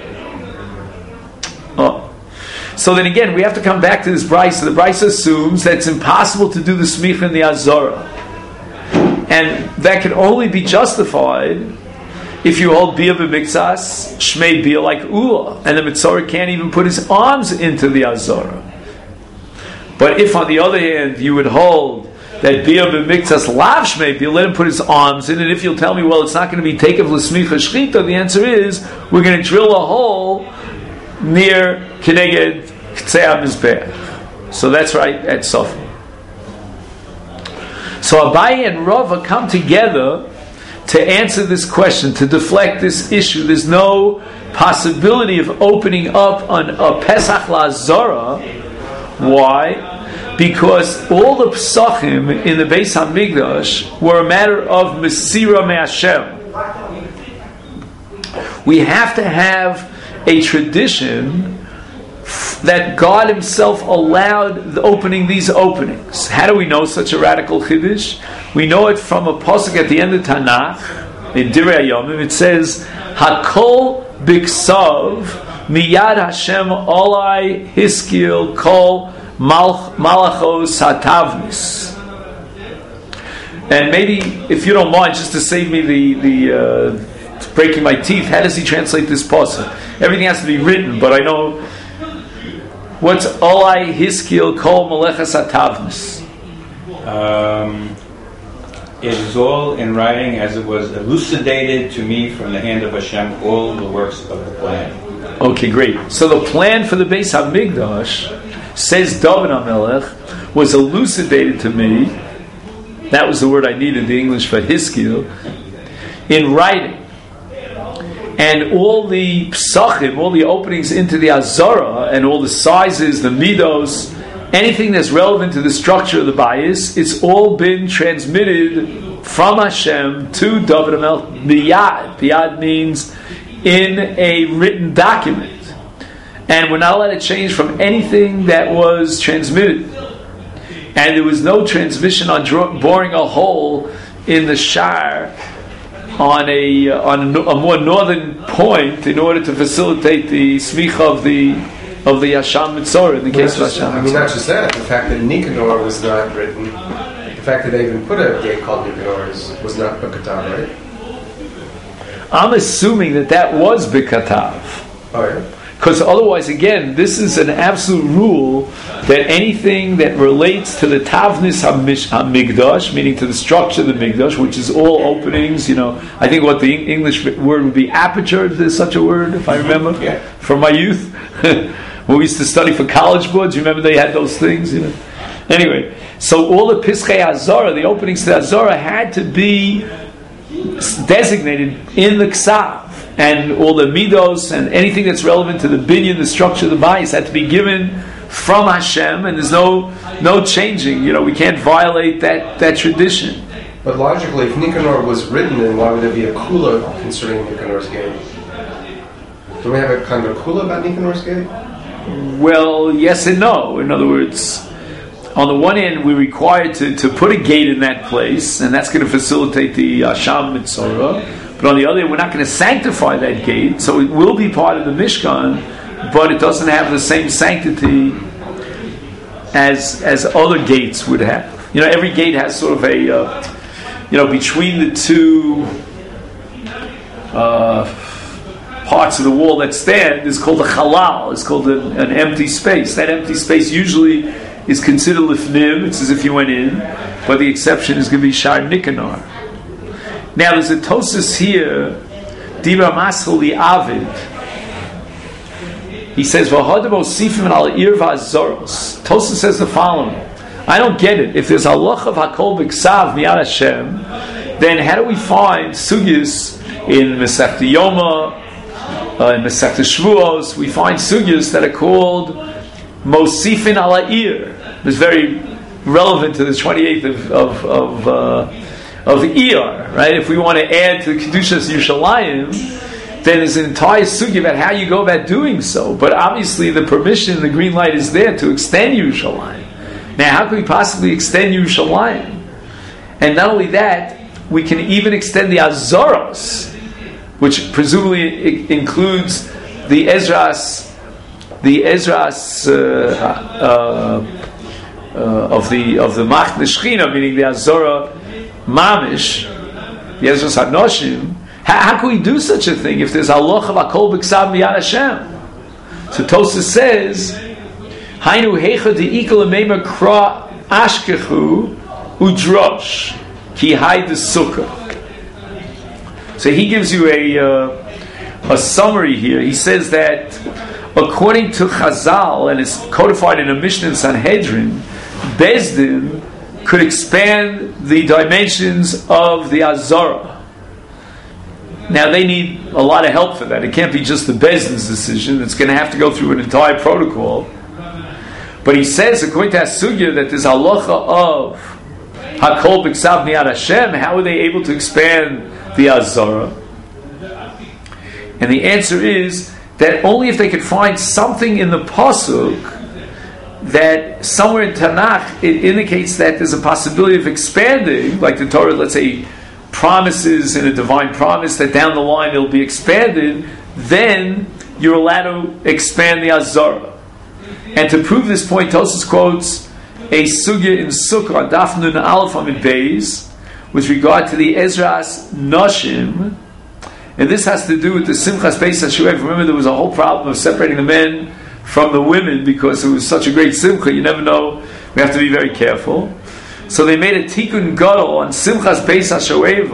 Oh. So then again, we have to come back to this Brisa. The Brisa assumes that it's impossible to do the Smicha in the Azorah. And that can only be justified if you hold Bia B'Mikzas Shmei Bia like Ula, and the Mitzorah can't even put his arms into the Azorah. But if on the other hand you would hold that Bia B'Mikzas Lav Shmei Bia, let him put his arms in, and if you'll tell me, well, it's not going to be Tekev L'Smicha Shchita, the answer is, we're going to drill a hole near Keneged K'tzei HaMizbeach. So that's right at Sofa. So Abaye and Rava come together to answer this question, to deflect this issue. There's no possibility of opening up on a Pesach LaZorah. Why? Because all the Pesachim in the Beis HaMikdash were a matter of Mesira Me'Hashem. We have to have a tradition that God Himself allowed opening these openings. How do we know such a radical chiddush? We know it from a pasuk at the end of Tanakh in Divrei Hayomim. It says, "Hakol biksav miyad Hashem olai hiskil kol malachos hatavnis." And maybe, if you don't mind, just to save me the breaking my teeth, how does he translate this pasuk? Everything has to be written, but I know. What's Olai Hiskil Kol Melechas Atavnis? It is all in writing as it was elucidated to me from the hand of Hashem, all the works of the plan. Okay, great. So the plan for the Beis HaMikdash, says David HaMelech, was elucidated to me. That was the word I needed, the English for Hiskil, in writing. And all the psachim, all the openings into the Azorah, and all the sizes, the midos, anything that's relevant to the structure of the bayis, it's all been transmitted from Hashem to David HaMelech biyad. Biyad means in a written document. And we're not allowed to change from anything that was transmitted. And there was no transmission on boring a hole in the shar on a more northern point in order to facilitate the smicha of the Yasham Mitzorah in the case of Yasham Mitzorah. I mean, not just that, the fact that Nicanor was not written, the fact that they even put a gate called Nicanor was not B'Katav, right? I'm assuming that was B'Katav. Oh, yeah? Because otherwise, again, this is an absolute rule that anything that relates to the Tavnis HaMikdash, meaning to the structure of the Mikdash, which is all openings, I think what the English word would be aperture, if there's such a word, if I remember, from my youth. When we used to study for college boards, you remember they had those things, Anyway, so all the Pischei Azorah, the openings to the Azorah, had to be designated in the Ksav. And all the midos and anything that's relevant to the binyan, the structure of the bayis, had to be given from Hashem, and there's no changing. We can't violate that tradition. But logically, if Nicanor was written, then why would there be a kula concerning Nicanor's gate? Do we have a kind of a kula about Nicanor's gate? Well, yes and no. In other words, on the one hand, we're required to put a gate in that place, and that's going to facilitate the Yasham Mitzorah. But on the other hand, we're not going to sanctify that gate, so it will be part of the Mishkan, but it doesn't have the same sanctity as other gates would have. Every gate has sort of a, between the two parts of the wall that stand is called a chalal. It's called an empty space. That empty space usually is considered lifnim. It's as if you went in, but the exception is going to be Shar Nicanor. Now there's a Tosas here, Dibra Maschel the Avid. He says, "V'hodamo sifim al irva zoros." Tosas says the following: I don't get it. If there's halach of hakol b'ksav miyad Hashem, then how do we find sugyas in Masechta Yoma, in Masechta Shvuos, we find sugyas that are called Mosifin Ala'ir. It's very relevant to the 28th of Iyar, right? If we want to add to the Kedushas Yerushalayim, then there's an entire sugya about how you go about doing so. But obviously the permission, the green light is there to extend Yerushalayim. Now, how can we possibly extend Yerushalayim? And not only that, we can even extend the Azoros, which presumably includes the Ezras of the Machne Shechina, meaning the Azora Mamish, the Ezras Hanoshim. How can we do such a thing if there's halacha v'akol b'ksav miyad Hashem? So Tosafos says, "Hainu heicha de'ikol meimer kra ashkechu udrosh ki hay the sukkah." So he gives you a summary here. He says that according to Chazal, and it's codified in a Mishnah in Sanhedrin, Beis Din could expand the dimensions of the Azara. Now they need a lot of help for that. It can't be just the Beis Din's decision. It's going to have to go through an entire protocol. But he says, according to Asugya, that this halacha of Hakol B'Ksav Miyad Hashem, how are they able to expand the Azara? And the answer is that only if they could find something in the Pasuk that somewhere in Tanakh it indicates that there's a possibility of expanding, like the Torah, let's say, promises in a divine promise that down the line it'll be expanded, then you're allowed to expand the Azara. And to prove this point, Tosafos quotes a sugya in Sukkah, Daf Nun Aleph Amid Beis, with regard to the Ezras Noshim, and this has to do with the Simchas Beis HaShoev. Remember, there was a whole problem of separating the men from the women because it was such a great Simcha. You never know. We have to be very careful. So they made a Tikkun Gadol on Simchas Beis HaShoev,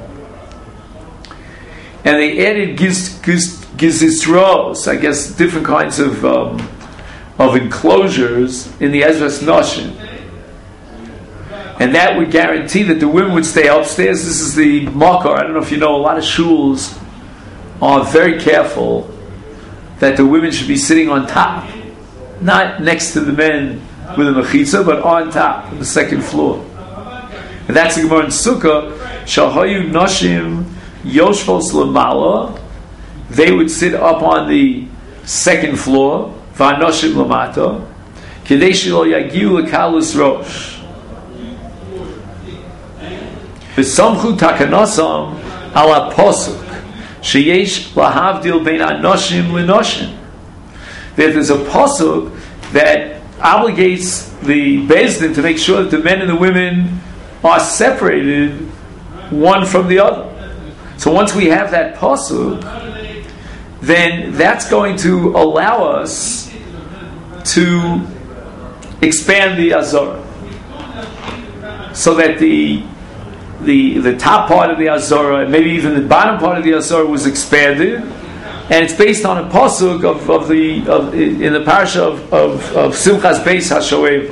and they added gizitros, I guess different kinds of enclosures in the Ezras Noshim. And that would guarantee that the women would stay upstairs. This is the makar. I don't know if you know, a lot of shuls are very careful that the women should be sitting on top, not next to the men with a mechitza, but on top, on the second floor. And that's the Gemara in Sukkah. Shahayu Noshim Yoshvos Lamala. They would sit up on the second floor. Vanoshim Lamata. Kedei shelo yagiu lekalus rosh. V'samchu takanasam ala posuk sheyesh lahavdil bein anoshim l'noshim. That there's a posuk that obligates the Beis Din to make sure that the men and the women are separated one from the other. So once we have that pasuk, then that's going to allow us to expand the Azara, so that the top part of the Azara, and maybe even the bottom part of the Azara, was expanded, and it's based on a pasuk in the parasha of Simchas Beis HaShoev.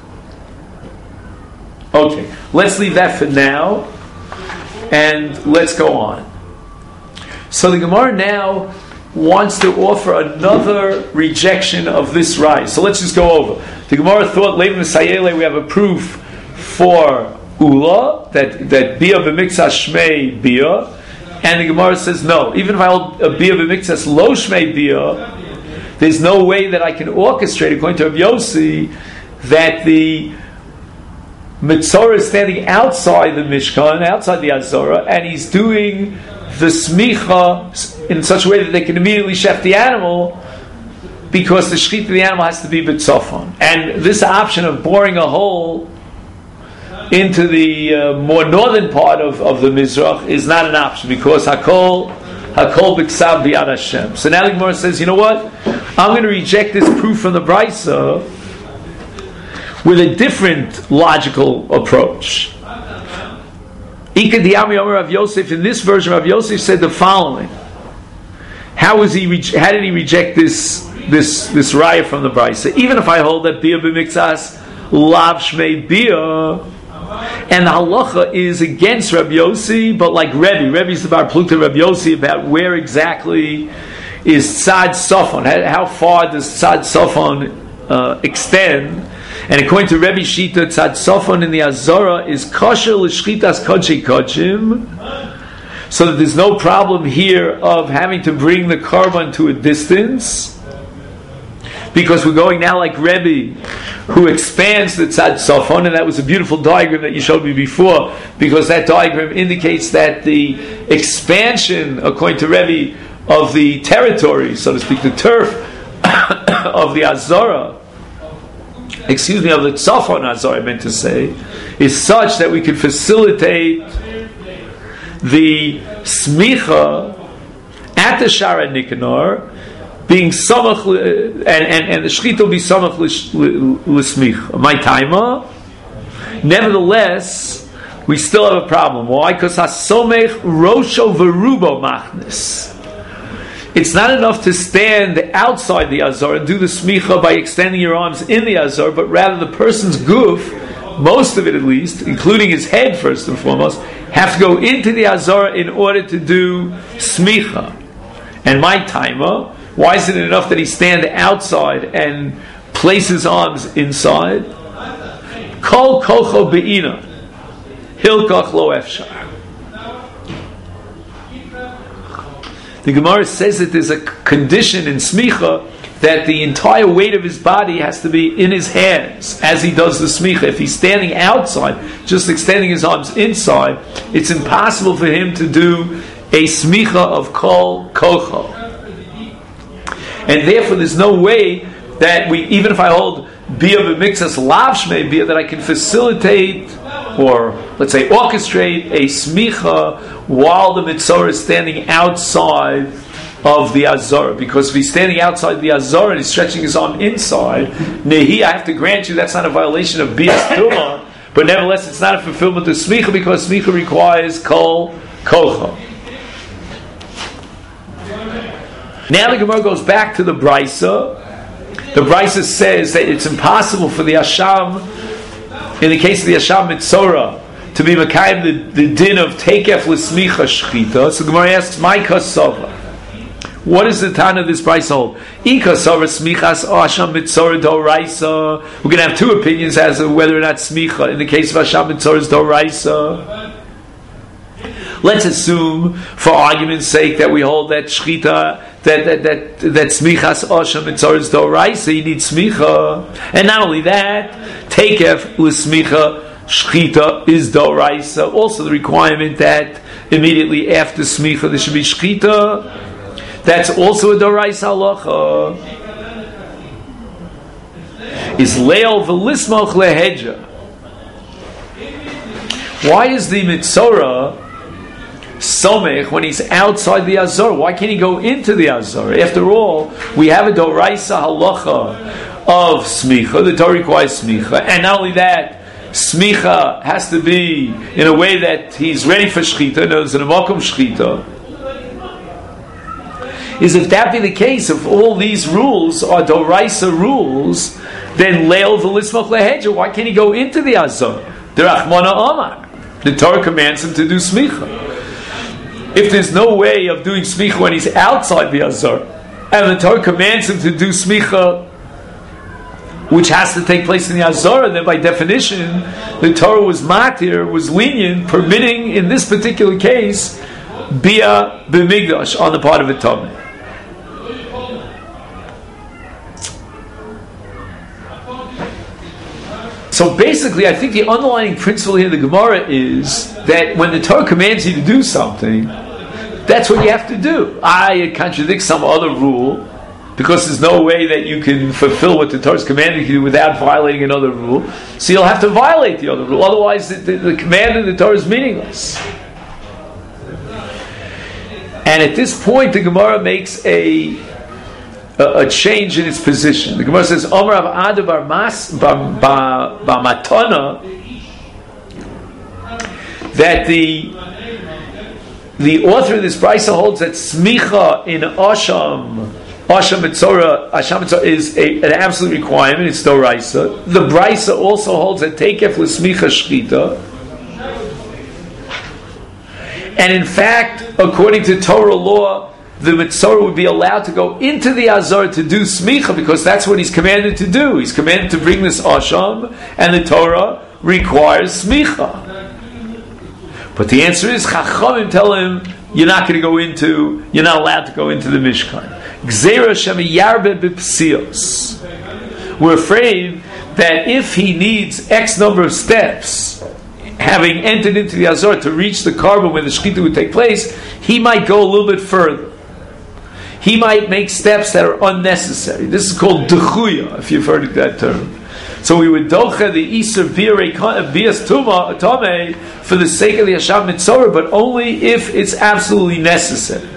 Okay, let's leave that for now, and let's go on. So the Gemara now wants to offer another rejection of this rise. So let's just go over. The Gemara thought, Leiv Mesayele, we have a proof for Ula, that Bia b'mikzas Shmei Bia, and the Gemara says no. Even if I hold a Bia b'mikzas Lo Shmei Bia, there's no way that I can orchestrate, according to Rabbi Yossi, that the Mitzorah is standing outside the Mishkan, outside the Azara, and he's doing the smicha in such a way that they can immediately chef the animal, because the shechit of the animal has to be b'tzofon. And this option of boring a hole into the more northern part of the Mizrach is not an option, because hakol b'ksav b'yad Hashem. So now the Gemara says, you know what? I'm going to reject this proof from the Brisa with a different logical approach. Ika Diyami Omer Rav Yosef, in this version, Rav Yosef said the following: how did he reject this raya from the Brisa? Even if I hold that Bia b'mikzas lav shmei Bia, And the halacha is against Rabbi Yossi, but like Rebbe's the bar plukta Rabbi Yossi about where exactly is tzad sofon, how far does tzad sofon extend. And according to Rebbe Shita, tzad sofon in the Azara is kosher l'shchitas kodshei kodshim, so that there's no problem here of having to bring the korban to a distance, because we're going now like Rebbe, who expands the tzad sofon, and that was a beautiful diagram that you showed me before, because that diagram indicates that the expansion, according to Rebbe, of the territory, so to speak, the turf of the Azara, of the Tzafon Azara, I meant to say, is such that we could facilitate the smicha at the Shara Nikanor being samach, and the shchita will be samach l'smicha. My timer. Nevertheless, we still have a problem. Why? Because hasomech rosho verubo machnis. It's not enough to stand outside the Azor and do the smicha by extending your arms in the Azor, but rather the person's guf, most of it at least, including his head first and foremost, have to go into the Azor in order to do smicha. And my timer, why isn't it enough that he stand outside and place his arms inside? Kol kocho be'ina, hilkach lo efshar. The Gemara says that there's a condition in smicha that the entire weight of his body has to be in his hands as he does the smicha. If he's standing outside, just extending his arms inside, it's impossible for him to do a smicha of kol kocho. And therefore there's no way that we, even if I hold bia b'mixas lav shmei bia, that I can facilitate or let's say orchestrate a smicha while the mitzvah is standing outside of the Azor. Because if he's standing outside the Azor and he's stretching his arm inside, nehi, I have to grant you that's not a violation of bias tumah, but nevertheless it's not a fulfillment of smicha, because smicha requires kol kocha. Now the Gemara goes back to the Brisa. The Brisa says that it's impossible for the Asham, in the case of the Asham Mitzorah, to be Mekayim the din of Tekef L'Smicha Shchita. So the Gemara asks, my Kasava, what is the Tana of this Brisa hold? I Kasava Smichas Asham Mitzorah Doraisa. We're going to have two opinions as to whether or not Smicha, in the case of Asham Mitzorah, is Doraisa. Let's assume, for argument's sake, that we hold that shchita, that smichas osham mitzvah is doraisa. You need smicha, and not only that, takef l'smicha shchita is doraisa. Also, the requirement that immediately after smicha there should be shchita. That's also a doraisa halacha. Is leil v'lismoch lehedja. Why is the mitzvah somech when he's outside the Azor? Why can't he go into the Azor? After all, we have a doraisa halacha of smicha. The Torah requires smicha, and not only that, smicha has to be in a way that he's ready for shchita. No, there's an amakom shchita. Is if that be the case, if all these rules are doraisa rules, then leil v'lismoch lehedja. Why can't he go into the Azor? The Rachmana Omar. The Torah commands him to do smicha. If there's no way of doing smicha when he's outside the Azor, and the Torah commands him to do smicha, which has to take place in the Azor, then by definition, the Torah was matir, was lenient, permitting, in this particular case, bia b'migdash on the part of a Tameh. So basically, I think the underlying principle here in the Gemara is that when the Torah commands you to do something, that's what you have to do. It contradicts some other rule, because there's no way that you can fulfill what the Torah is commanding you to do without violating another rule. So you'll have to violate the other rule. Otherwise, the command of the Torah is meaningless. And at this point, the Gemara makes a change in its position. The Gemara says, Omer Rav Ada bar Matana, that the author of this brisa holds that smicha in Asham Mitzorah is an absolute requirement. It's doraisa. The brisa also holds that takef l'smicha shchita. And in fact, according to Torah law, the Mitzorah would be allowed to go into the Azor to do smicha because that's what he's commanded to do. He's commanded to bring this asham, and the Torah requires smicha. But the answer is, Chachamim tell him, you're not allowed to go into the Mishkan. Gzeira shemiyarbe b'psios. We're afraid that if he needs X number of steps, having entered into the Azor to reach the carbon where the Shechita would take place, he might go a little bit further. He might make steps that are unnecessary. This is called dechuya, if you've heard of that term. So we would docha the Isser bias tome for the sake of the Hasham Mitzorah, but only if it's absolutely necessary.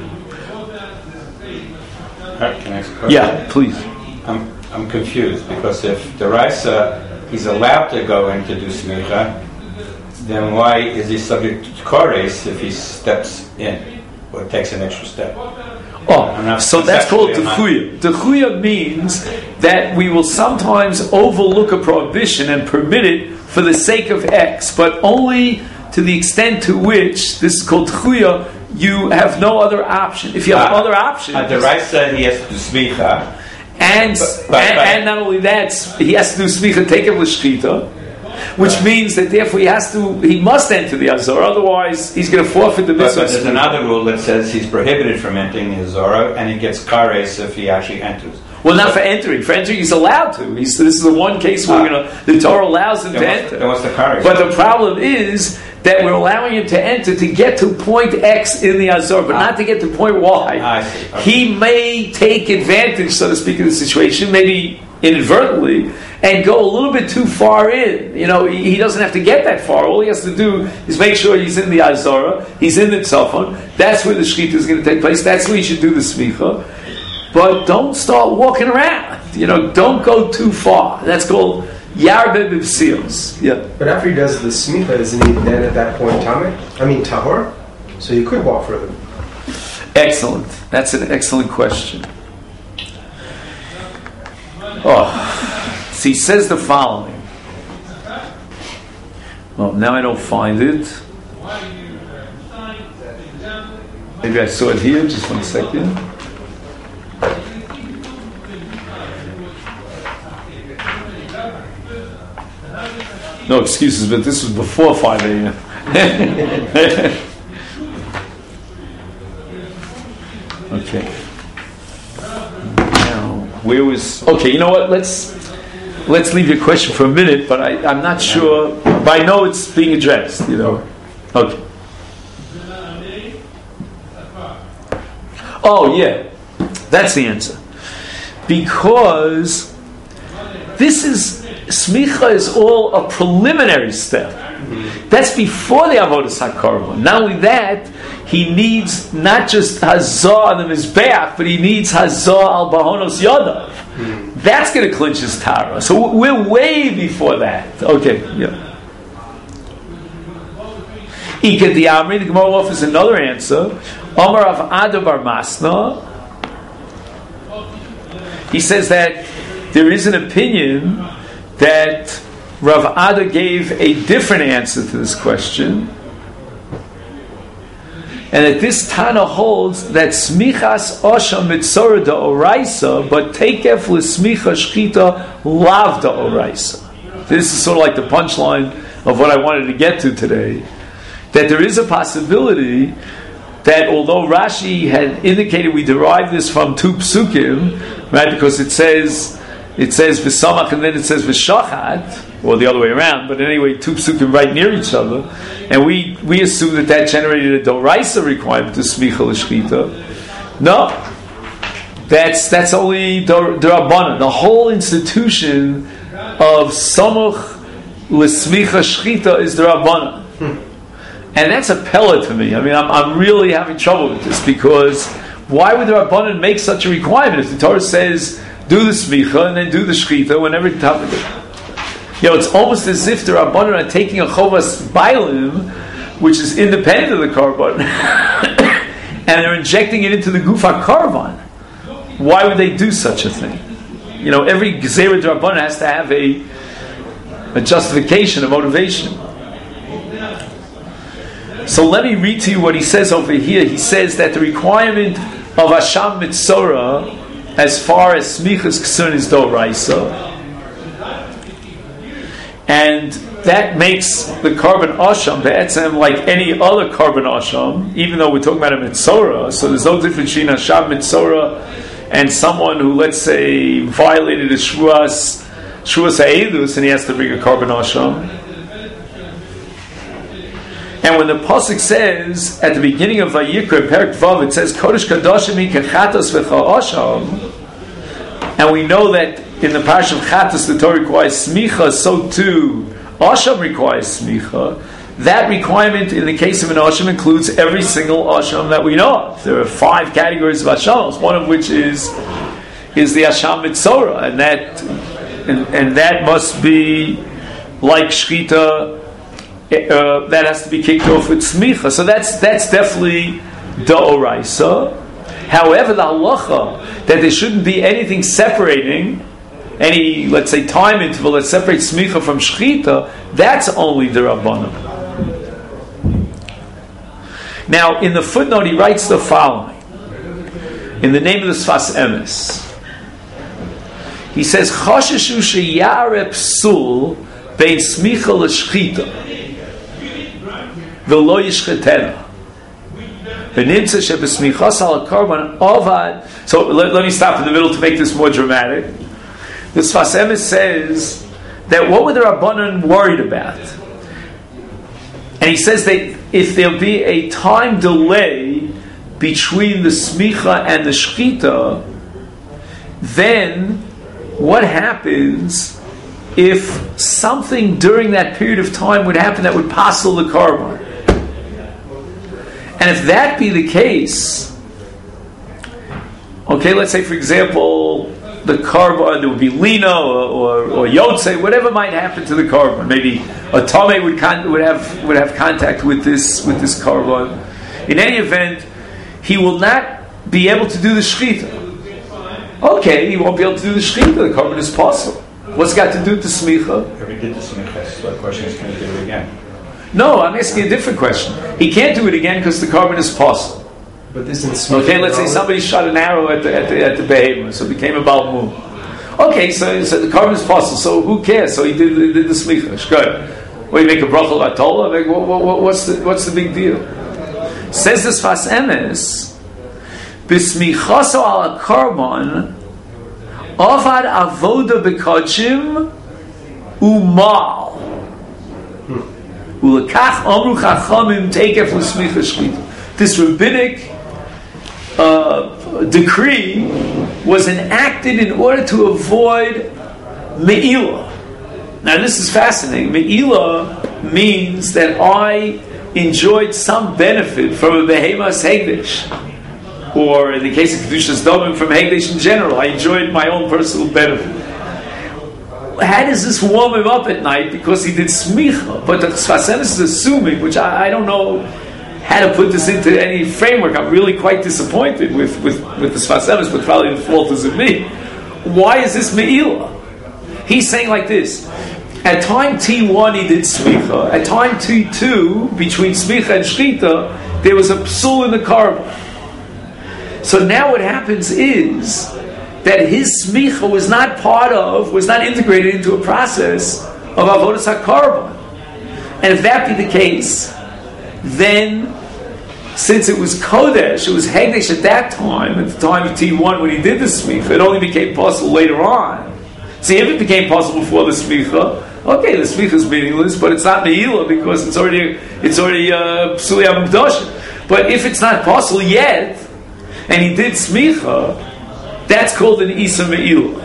Can I ask a question? Yeah, please. I'm confused because if the Raisa is allowed to go in to do smicha, then why is he subject to kores if he steps in or takes an extra step? So that's called dechuya. Dechuya means that we will sometimes overlook a prohibition and permit it for the sake of X, but only to the extent to which, this is called dechuya, you have no other option. If you have other options... the Raisa, he has to do smicha. And not only that, he has to do smicha, take him l'shchita, which means that therefore he must enter the Azor, otherwise he's going to forfeit the mitzvah. But there's another rule that says he's prohibited from entering the Azor, and he gets kares if he actually enters. Well, not for entering. For entering, he's allowed to. This is the one case where the Torah allows him to enter. Then what's the kares? But the problem is that we're allowing him to enter to get to point X in the Azor, but not to get to point Y. I see. Okay. He may take advantage, so to speak, of the situation, maybe inadvertently, and go a little bit too far in. He doesn't have to get that far. All he has to do is make sure he's in the Azora, he's in the Tzafon. That's where the Shechita is going to take place. That's where you should do the Smicha. But don't start walking around. Don't go too far. That's called Yarbe B'Psios. Yeah. But after he does the Smicha, isn't he then at that point Tahor? So he could walk further. Excellent. That's an excellent question. So he says the following. Well, now I don't find it. Maybe I saw it here. Just 1 second. No excuses, but this was before 5 a.m. Okay. Now, where was... Okay, you know what? Let's leave your question for a minute, but I'm not sure. But I know it's being addressed, Okay. Oh, yeah. That's the answer. Because Smicha is all a preliminary step. That's before the Avodas HaKarban. Not only that, he needs not just Hazah on the Mizbeach, but he needs Hazah al Bahonos Yodav. That's going to clinch his Tara. So we're way before that. Okay, yeah. Ika the Amri, the Gemara offers another answer. Omar of Ada bar Masna. He says that there is an opinion that Rav Ada gave a different answer to this question, and that this Tana holds that smichas osha mitzorah da oraisa, but takef l'smicha shchita lav da oraisa. This is sort of like the punchline of what I wanted to get to today. That there is a possibility that although Rashi had indicated we derive this from 2 psukim, right? Because it says v'samach and then it says v'shachat, or the other way around. But anyway, 2 psukim right near each other, and we assume that generated a doraisa requirement to smicha l'shchita. No, that's only d'Rabbanan. The whole institution of samuch l'smicha shchita is d'Rabbanan. And that's a pella to me. I mean, I'm really having trouble with this, because why would the Rabbanan make such a requirement? If the Torah says, do the smicha and then do the shchita whenever it's it's almost as if the Rabbanan are taking a chovas bailim, which is independent of the karban, and they're injecting it into the gufa karban. Why would they do such a thing? Every gezerah Rabbanan has to have a justification, a motivation. So let me read to you what he says over here. He says that the requirement of Asham Mitzorah, as far as smicha is concerned, is doraisa, and that makes the carbon asham be'etzem like any other carbon asham, even though we're talking about a mitzorah. So there's no difference between Asham Mitzorah and someone who, let's say, violated a shvuas ha'edus, and he has to bring a carbon asham. And when the pasuk says at the beginning of Vayikra, Perek Vav, it says Kodesh Kadoshim hi kechatos v'cha'asham, and we know that in the parish of Chatos the Torah requires smicha, so too asham requires smicha. That requirement in the case of an asham includes every single asham that we know of. There are 5 categories of ashams, one of which is the asham mitzorah, and that must be like shchita. That has to be kicked off with smicha. So that's definitely da'oraisa. However, the halacha that there shouldn't be anything separating, any, let's say, time interval that separates smicha from shchita, that's only the Rabbanan. Now, in the footnote, he writes the following. In the name of the Sfas Emes, he says, Chasheshu sheyare psul bein smicha l'shchita v'lo yishchetena. So let me stop in the middle to make this more dramatic. The Sfas Emes says that what were the Rabbanan worried about? And he says that if there'll be a time delay between the smicha and the shchita, then what happens if something during that period of time would happen that would passel the carbon? And if that be the case, okay, let's say, for example, the carbon, there would be lina or yotze, whatever might happen to the carbon. Maybe a tameh would have contact with this carbon. In any event, he will not be able to do the shchita. Okay, he won't be able to do the shchita. The carbon is possible. What's it got to do with the smicha? If he did the smicha, so the question is, can he do it again? No, I'm asking a different question. He can't do it again because the carbon is possible. But this is okay. Let's say somebody shot an arrow at the behemoth, so it became a balmum. Okay, so the carbon is possible. So who cares? So he did the smicha. Good. Well, you make a bracha l'atola. What's the big deal? Says this Sfas Emes, b'smichaso al carbon avad avoda b'kodshim umal. Ulekach amru chachamim teikef l'smicha shchita. This rabbinic decree was enacted in order to avoid me'ilah. Now this is fascinating. Me'ilah means that I enjoyed some benefit from a behemoth's hegdesh, or in the case of Kedushas Domim, from hegdesh in general. I enjoyed my own personal benefit. How does this warm him up at night? Because he did smicha. But the Sfas Emes is assuming, which I don't know how to put this into any framework. I'm really quite disappointed with the Sfas Emes, but probably the fault isn't me. Why is this me'ilah? He's saying like this: at time T1 he did smicha. At time T2, between smicha and shchita, there was a psul in the carbon. So now what happens is that his smicha was not integrated into a process of avodas hakarbon. And if that be the case, then since it was kodesh, it was hegdesh at that time, at the time of T1 when he did the smicha, it only became possible later on. See, if it became possible before the smicha, okay, the smicha is meaningless, but it's not me'ilah because it's already psuli hamikdashim. But if it's not possible yet, and he did smicha, that's called an isa me'ilah.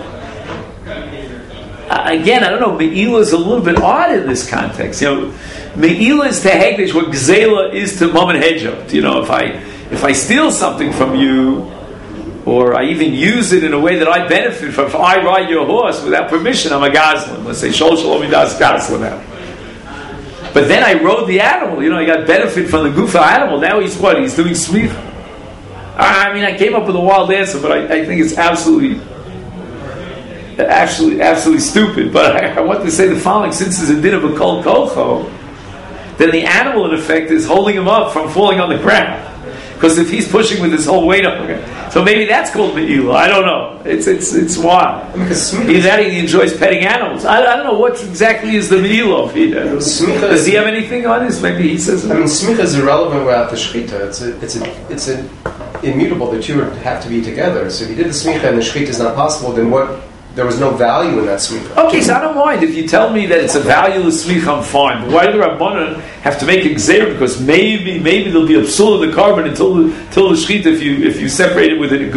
Again, I don't know, me'ilah is a little bit odd in this context. Me'ilah is to hegdesh what gzela is to mom and hedjot. If I steal something from you, or I even use it in a way that I benefit from, if I ride your horse without permission, I'm a gazlan. Let's say shol shalom midas gazlan now. But then I rode the animal. I got benefit from the goof of animal. Now he's what? He's doing smicha. I came up with a wild answer, but I think it's absolutely stupid. But I want to say the following: since there's a din of a kol kolcho, then the animal, in effect, is holding him up from falling on the ground. Because if he's pushing with his whole weight up, so maybe that's called me'ila. I don't know. It's wild. He's adding. He enjoys petting animals. I don't know what exactly is the me'ila. Does he have anything on this? Maybe he says. Smicha is irrelevant without the shechita. It's immutable. The two would have to be together. So if you did the smicha and the shechita is not possible, then what? There was no value in that smicha. Okay, so I don't mind if you tell me that it's a valueless smicha. I'm fine. But why do the Rabbanan have to make it gzeir? Because maybe there'll be a psul of the carbon until the shechita if you separate it with a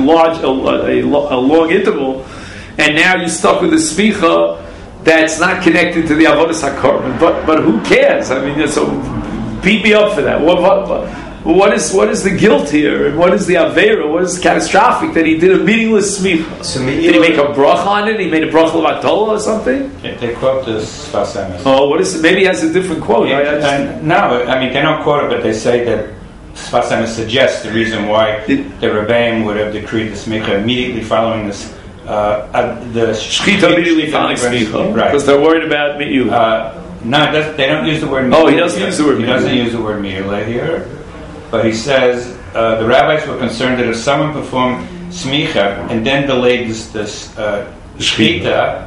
long interval, and now you're stuck with a smicha that's not connected to the avodas hakarbon. But who cares? I mean, so beat me up for that. What is the guilt here, and what is the aveira? What is catastrophic that he did a meaningless smicha? So did he make a bracha on it? He made a bracha l'vatola or something? They quote this Sfas Emes. Oh, what is it? Maybe he has a different quote. No, they don't quote it, but they say that Sfas Emes suggests the reason why the Rebbeim would have decreed the smicha immediately following this. The shechita immediately following smicha, right? Because they're worried about me'ila. No, they don't use the word. Oh, he doesn't use the word. He doesn't use the word me'ila here. But he says the rabbis were concerned that if someone performed smicha and then delayed this shechita,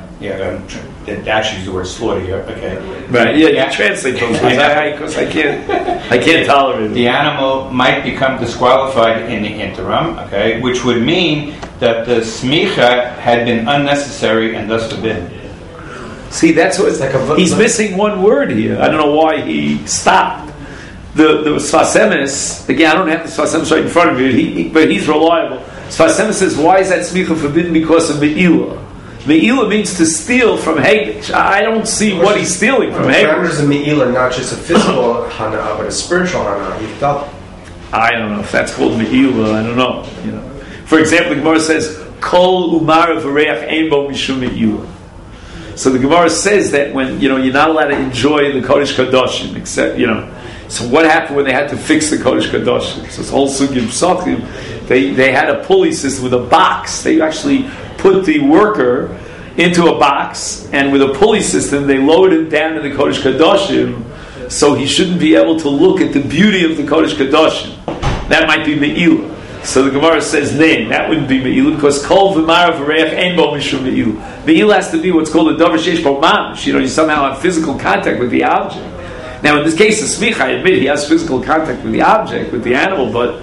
it actually use the word slaughter here. Okay, right? Yeah, you translate those because I can't tolerate it. The animal might become disqualified in the interim. Okay, which would mean that the smicha had been unnecessary and thus forbidden. See, that's what he's missing one word here. I don't know why he stopped. The Sfas Emes, again, I don't have the Sfas Emes right in front of me, but he's reliable. Sfas Emes says, why is that smicha forbidden? Because of me'ila. Me'ila means to steal from Hegesh. I don't see what he's stealing from Hegesh. The parameters of me'ila, not just a physical hana, but a spiritual hana. He felt. I don't know if that's called me'ila. I don't know. For example, the Gemara says, Kol umar v'reach ein bo mishum me'ila. So the Gemara says that when you're not allowed to enjoy the Kodesh Kadoshim, except So what happened when they had to fix the Kodesh Kadoshim? So this whole Sugim Psachim, they had a pulley system with a box. They actually put the worker into a box, and with a pulley system, they lowered him down in the Kodesh Kadoshim, so he shouldn't be able to look at the beauty of the Kodesh Kadoshim. That might be Me'ila. So the Gemara says, "Name that wouldn't be me'ila because kol v'marav v'reach ein bo mishum me'ila." Me'ila has to be what's called a davar sheish bo mamish. You somehow have physical contact with the object. Now, in this case, the smicha, I admit he has physical contact with the object, with the animal, but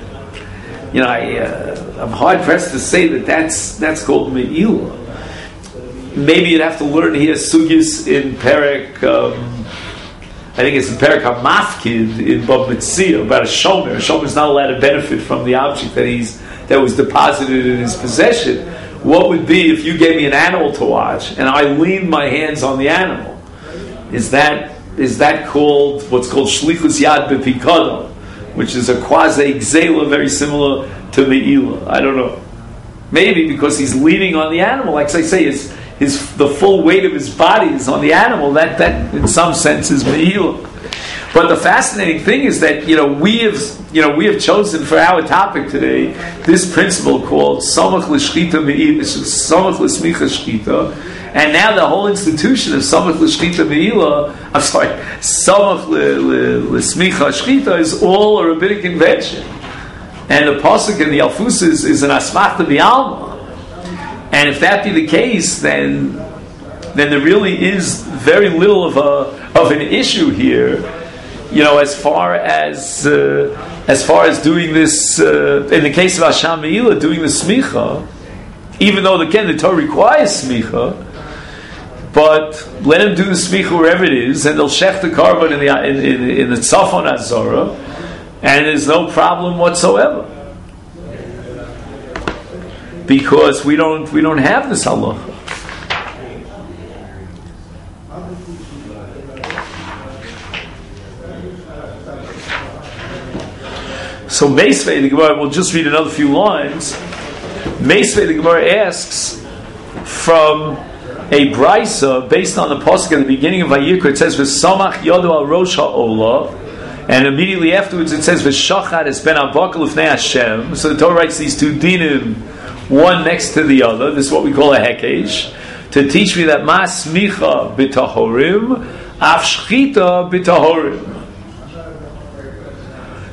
I'm hard pressed to say that that's called me'ila. Maybe you'd have to learn here sugis in Perek. I think it's in Perek HaMafkid in Bab Metzia about a shomer. A shomer is not allowed to benefit from the object that was deposited in his possession. What would be if you gave me an animal to watch and I leaned my hands on the animal? Is that called what's called shlichus yad b'pikadon, which is a quasi gzela, very similar to me'ila? I don't know. Maybe because he's leaning on the animal, like I say, the full weight of his body is on the animal. That in some sense is me'ila. But the fascinating thing is that we have chosen for our topic today this principle called samach l'shchita me'ila, samach l'smicha shchita, and now the whole institution of samach l'shchita me'ila, samach l'smicha shchita is all a rabbinic invention, and the pasuk in the Alfus is an asmachta b'alma. And if that be the case, then there really is very little of an issue here, as far as doing this in the case of Hasham Me'ila, doing the smicha, even though the Torah requires smicha, but let him do the smicha wherever it is, and they'll shech the carbon in the tzafon azara, and there's no problem whatsoever. Because we don't have this halacha. So Meisvei, the Gemara, we'll just read another few lines. Meisvei, the Gemara asks from a brisa based on the pasuk at the beginning of Vayikra. It says v'samach yodu al rosh ha'olah, and immediately afterwards it says v'shachad es ben abakal ufnei Hashem. So the Torah writes these two dinim, one next to the other. This is what we call a hekesh, to teach me that ma smicha b'tahorim, af shchita b'tahorim.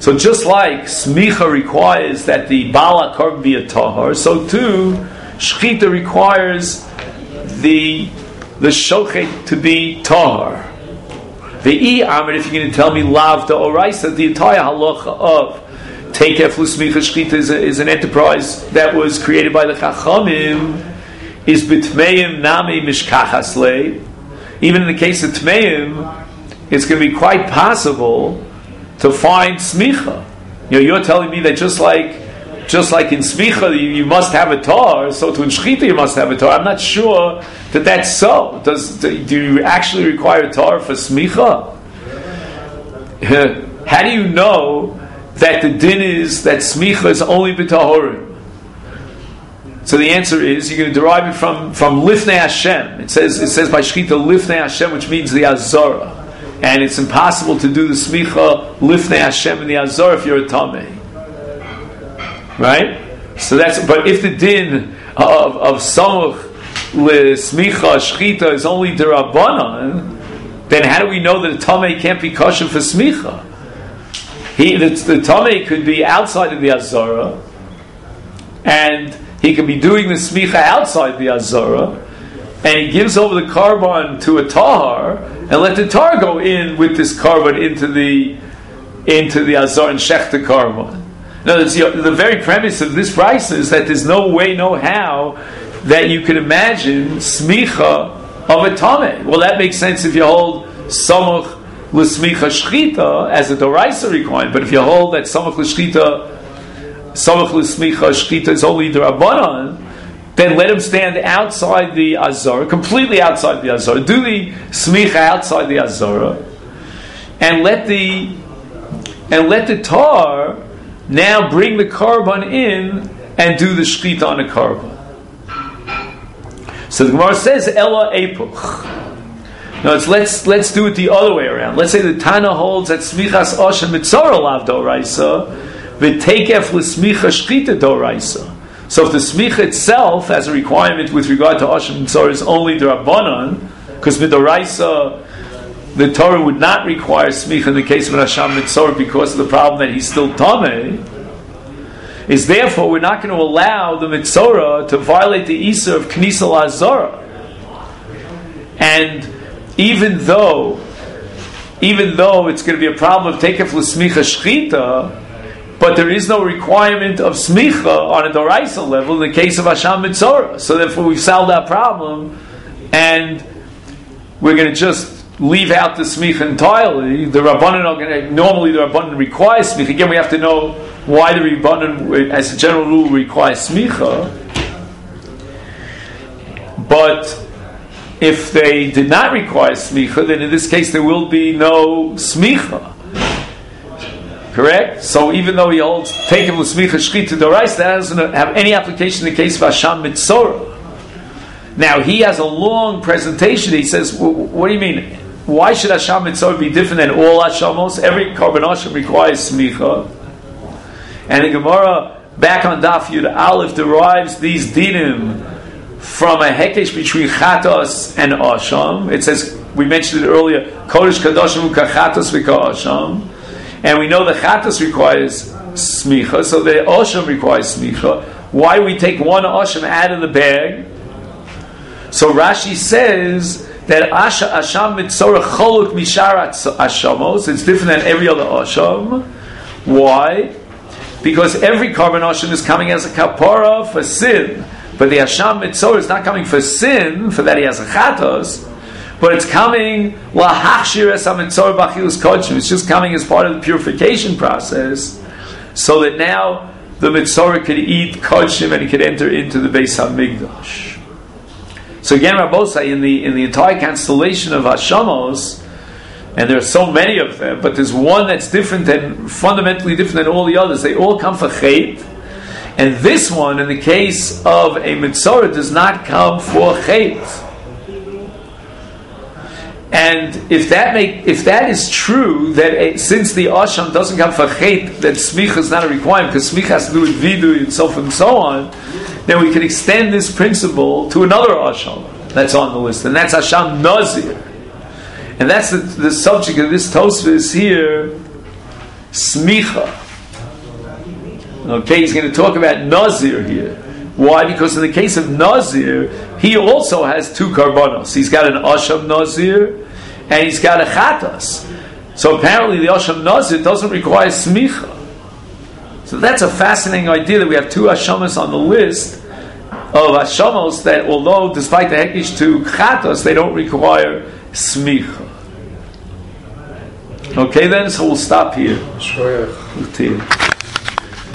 So just like smicha requires that the bala korban be a tahar, so too shchita requires the shochet to be tahar. The Amr, if you're going to tell me lav the oraisa, the entire halacha of Teikef L'Smicha Shchita is an enterprise that was created by the Chachamim, is B'Tmeim Nami Mishkachas Le. Even in the case of Tmeim, it's going to be quite possible to find Smicha. You're telling me that just like in Smicha you must have a tar, so to in Shchita you must have a tar. I'm not sure that that's so. Do you actually require a tar for Smicha? How do you know that the din is that Smicha is only b'tahorim? So the answer is you're going to derive it from Lifnei Hashem. It says by Shchita Lifnei Hashem, which means the Azara. And it's impossible to do the Smicha Lifnei Hashem in the Azara if you're a Tameh. Right? So but if the din of Samuch L'Smicha Shchita is only D'Rabbanan, then how do we know that a Tameh can't be kosher for Smicha? The Tameh could be outside of the Azara, and he could be doing the Smicha outside the Azara, and he gives over the Karban to a Tahar, and let the Tahar go in with this Karban into the Azara and Shech the Karban. Now, the very premise of this price is that there's no way, no how, that you can imagine Smicha of a Tameh. Well, that makes sense if you hold Samuch L'Smicha Shchita as a Doraisa requirement, but if you hold that Samuch L'Smicha Shchita is only the Rabbanan, then let him stand outside the Azara, completely outside the Azara. Do the Smicha outside the Azara, and let the Tar now bring the Karban in and do the Shchita on the Karban. So the Gemara says Ella Epuch. Now let's do it the other way around. Let's say the Tana holds that Smichas Oshem Mitzora Lav Doraisa, V'Teikef L'Smicha Shchita Doraisa. So if the Smicha itself has a requirement with regard to Oshem Mitzora is only the Rabbanan, because Midoraisa the Torah would not require Smicha in the case of an Hashem Mitzora because of the problem that he's still Tameh, is therefore we're not going to allow the Mitzora to violate the Isur of Knisa L'Azara. And even though it's going to be a problem of Teikef L'Smicha Shchita, but there is no requirement of Smicha on a Doraisa level in the case of Hashem Mitzora. So therefore we've solved that problem, and we're going to just leave out the Smicha entirely. The Rabbanan are going to, normally the Rabbanan requires Smicha. Again, we have to know why the Rabbanan, as a general rule, requires Smicha. But if they did not require Smicha, then in this case there will be no Smicha. Correct? So even though he holds Teikef L'Smicha Shchita Doraisa, that doesn't have any application in the case of Hashem Mitzora. Now he has a long presentation. He says, what do you mean? Why should Hashem Mitzora be different than all Hashamos? Every Karban Hashem requires Smicha. And the Gemara back on Daf Yud Aleph derives these dinim from a hekesh between Chatos and Asham. It says, we mentioned it earlier, Kodesh Kadoshim U'Kachatos V'Ka'asham. And we know the Chatos requires Smicha, so the Asham requires Smicha. Why we take one Asham out of the bag? So Rashi says that Asham Mitzora Choluk Misharat Ashamos, it's different than every other Asham. Why? Because every Karban Asham is coming as a kapara for sin. But the Hashem Mitzora is not coming for sin, for that he has a Chatos, but it's coming lahachshir es ha-mitzora b'achilus kodshim. It's just coming as part of the purification process, so that now the Mitzora could eat kodshim and he could enter into the Beis HaMikdash. So again, Rabbosai, in the entire constellation of Hashamos, and there are so many of them, but there's one that's different and fundamentally different than all the others. They all come for Chet, and this one, in the case of a Mitzora, does not come for Chet. And if that is true, that since the Asham doesn't come for Chet, that Smicha is not a requirement, because Smicha has to do with Vidu and so forth and so on, then we can extend this principle to another Asham that's on the list, and that's Asham Nazir. And that's the subject of this Tosfos here, smicha. Okay, he's going to talk about Nazir here. Why? Because in the case of Nazir, he also has two karbanos. He's got an Asham Nazir, and he's got a Chatas. So apparently the Asham Nazir doesn't require smicha. So that's a fascinating idea that we have two Hashamas on the list of Hashamos that, although despite the Hekish to Chatas, they don't require smicha. Okay then, so we'll stop here.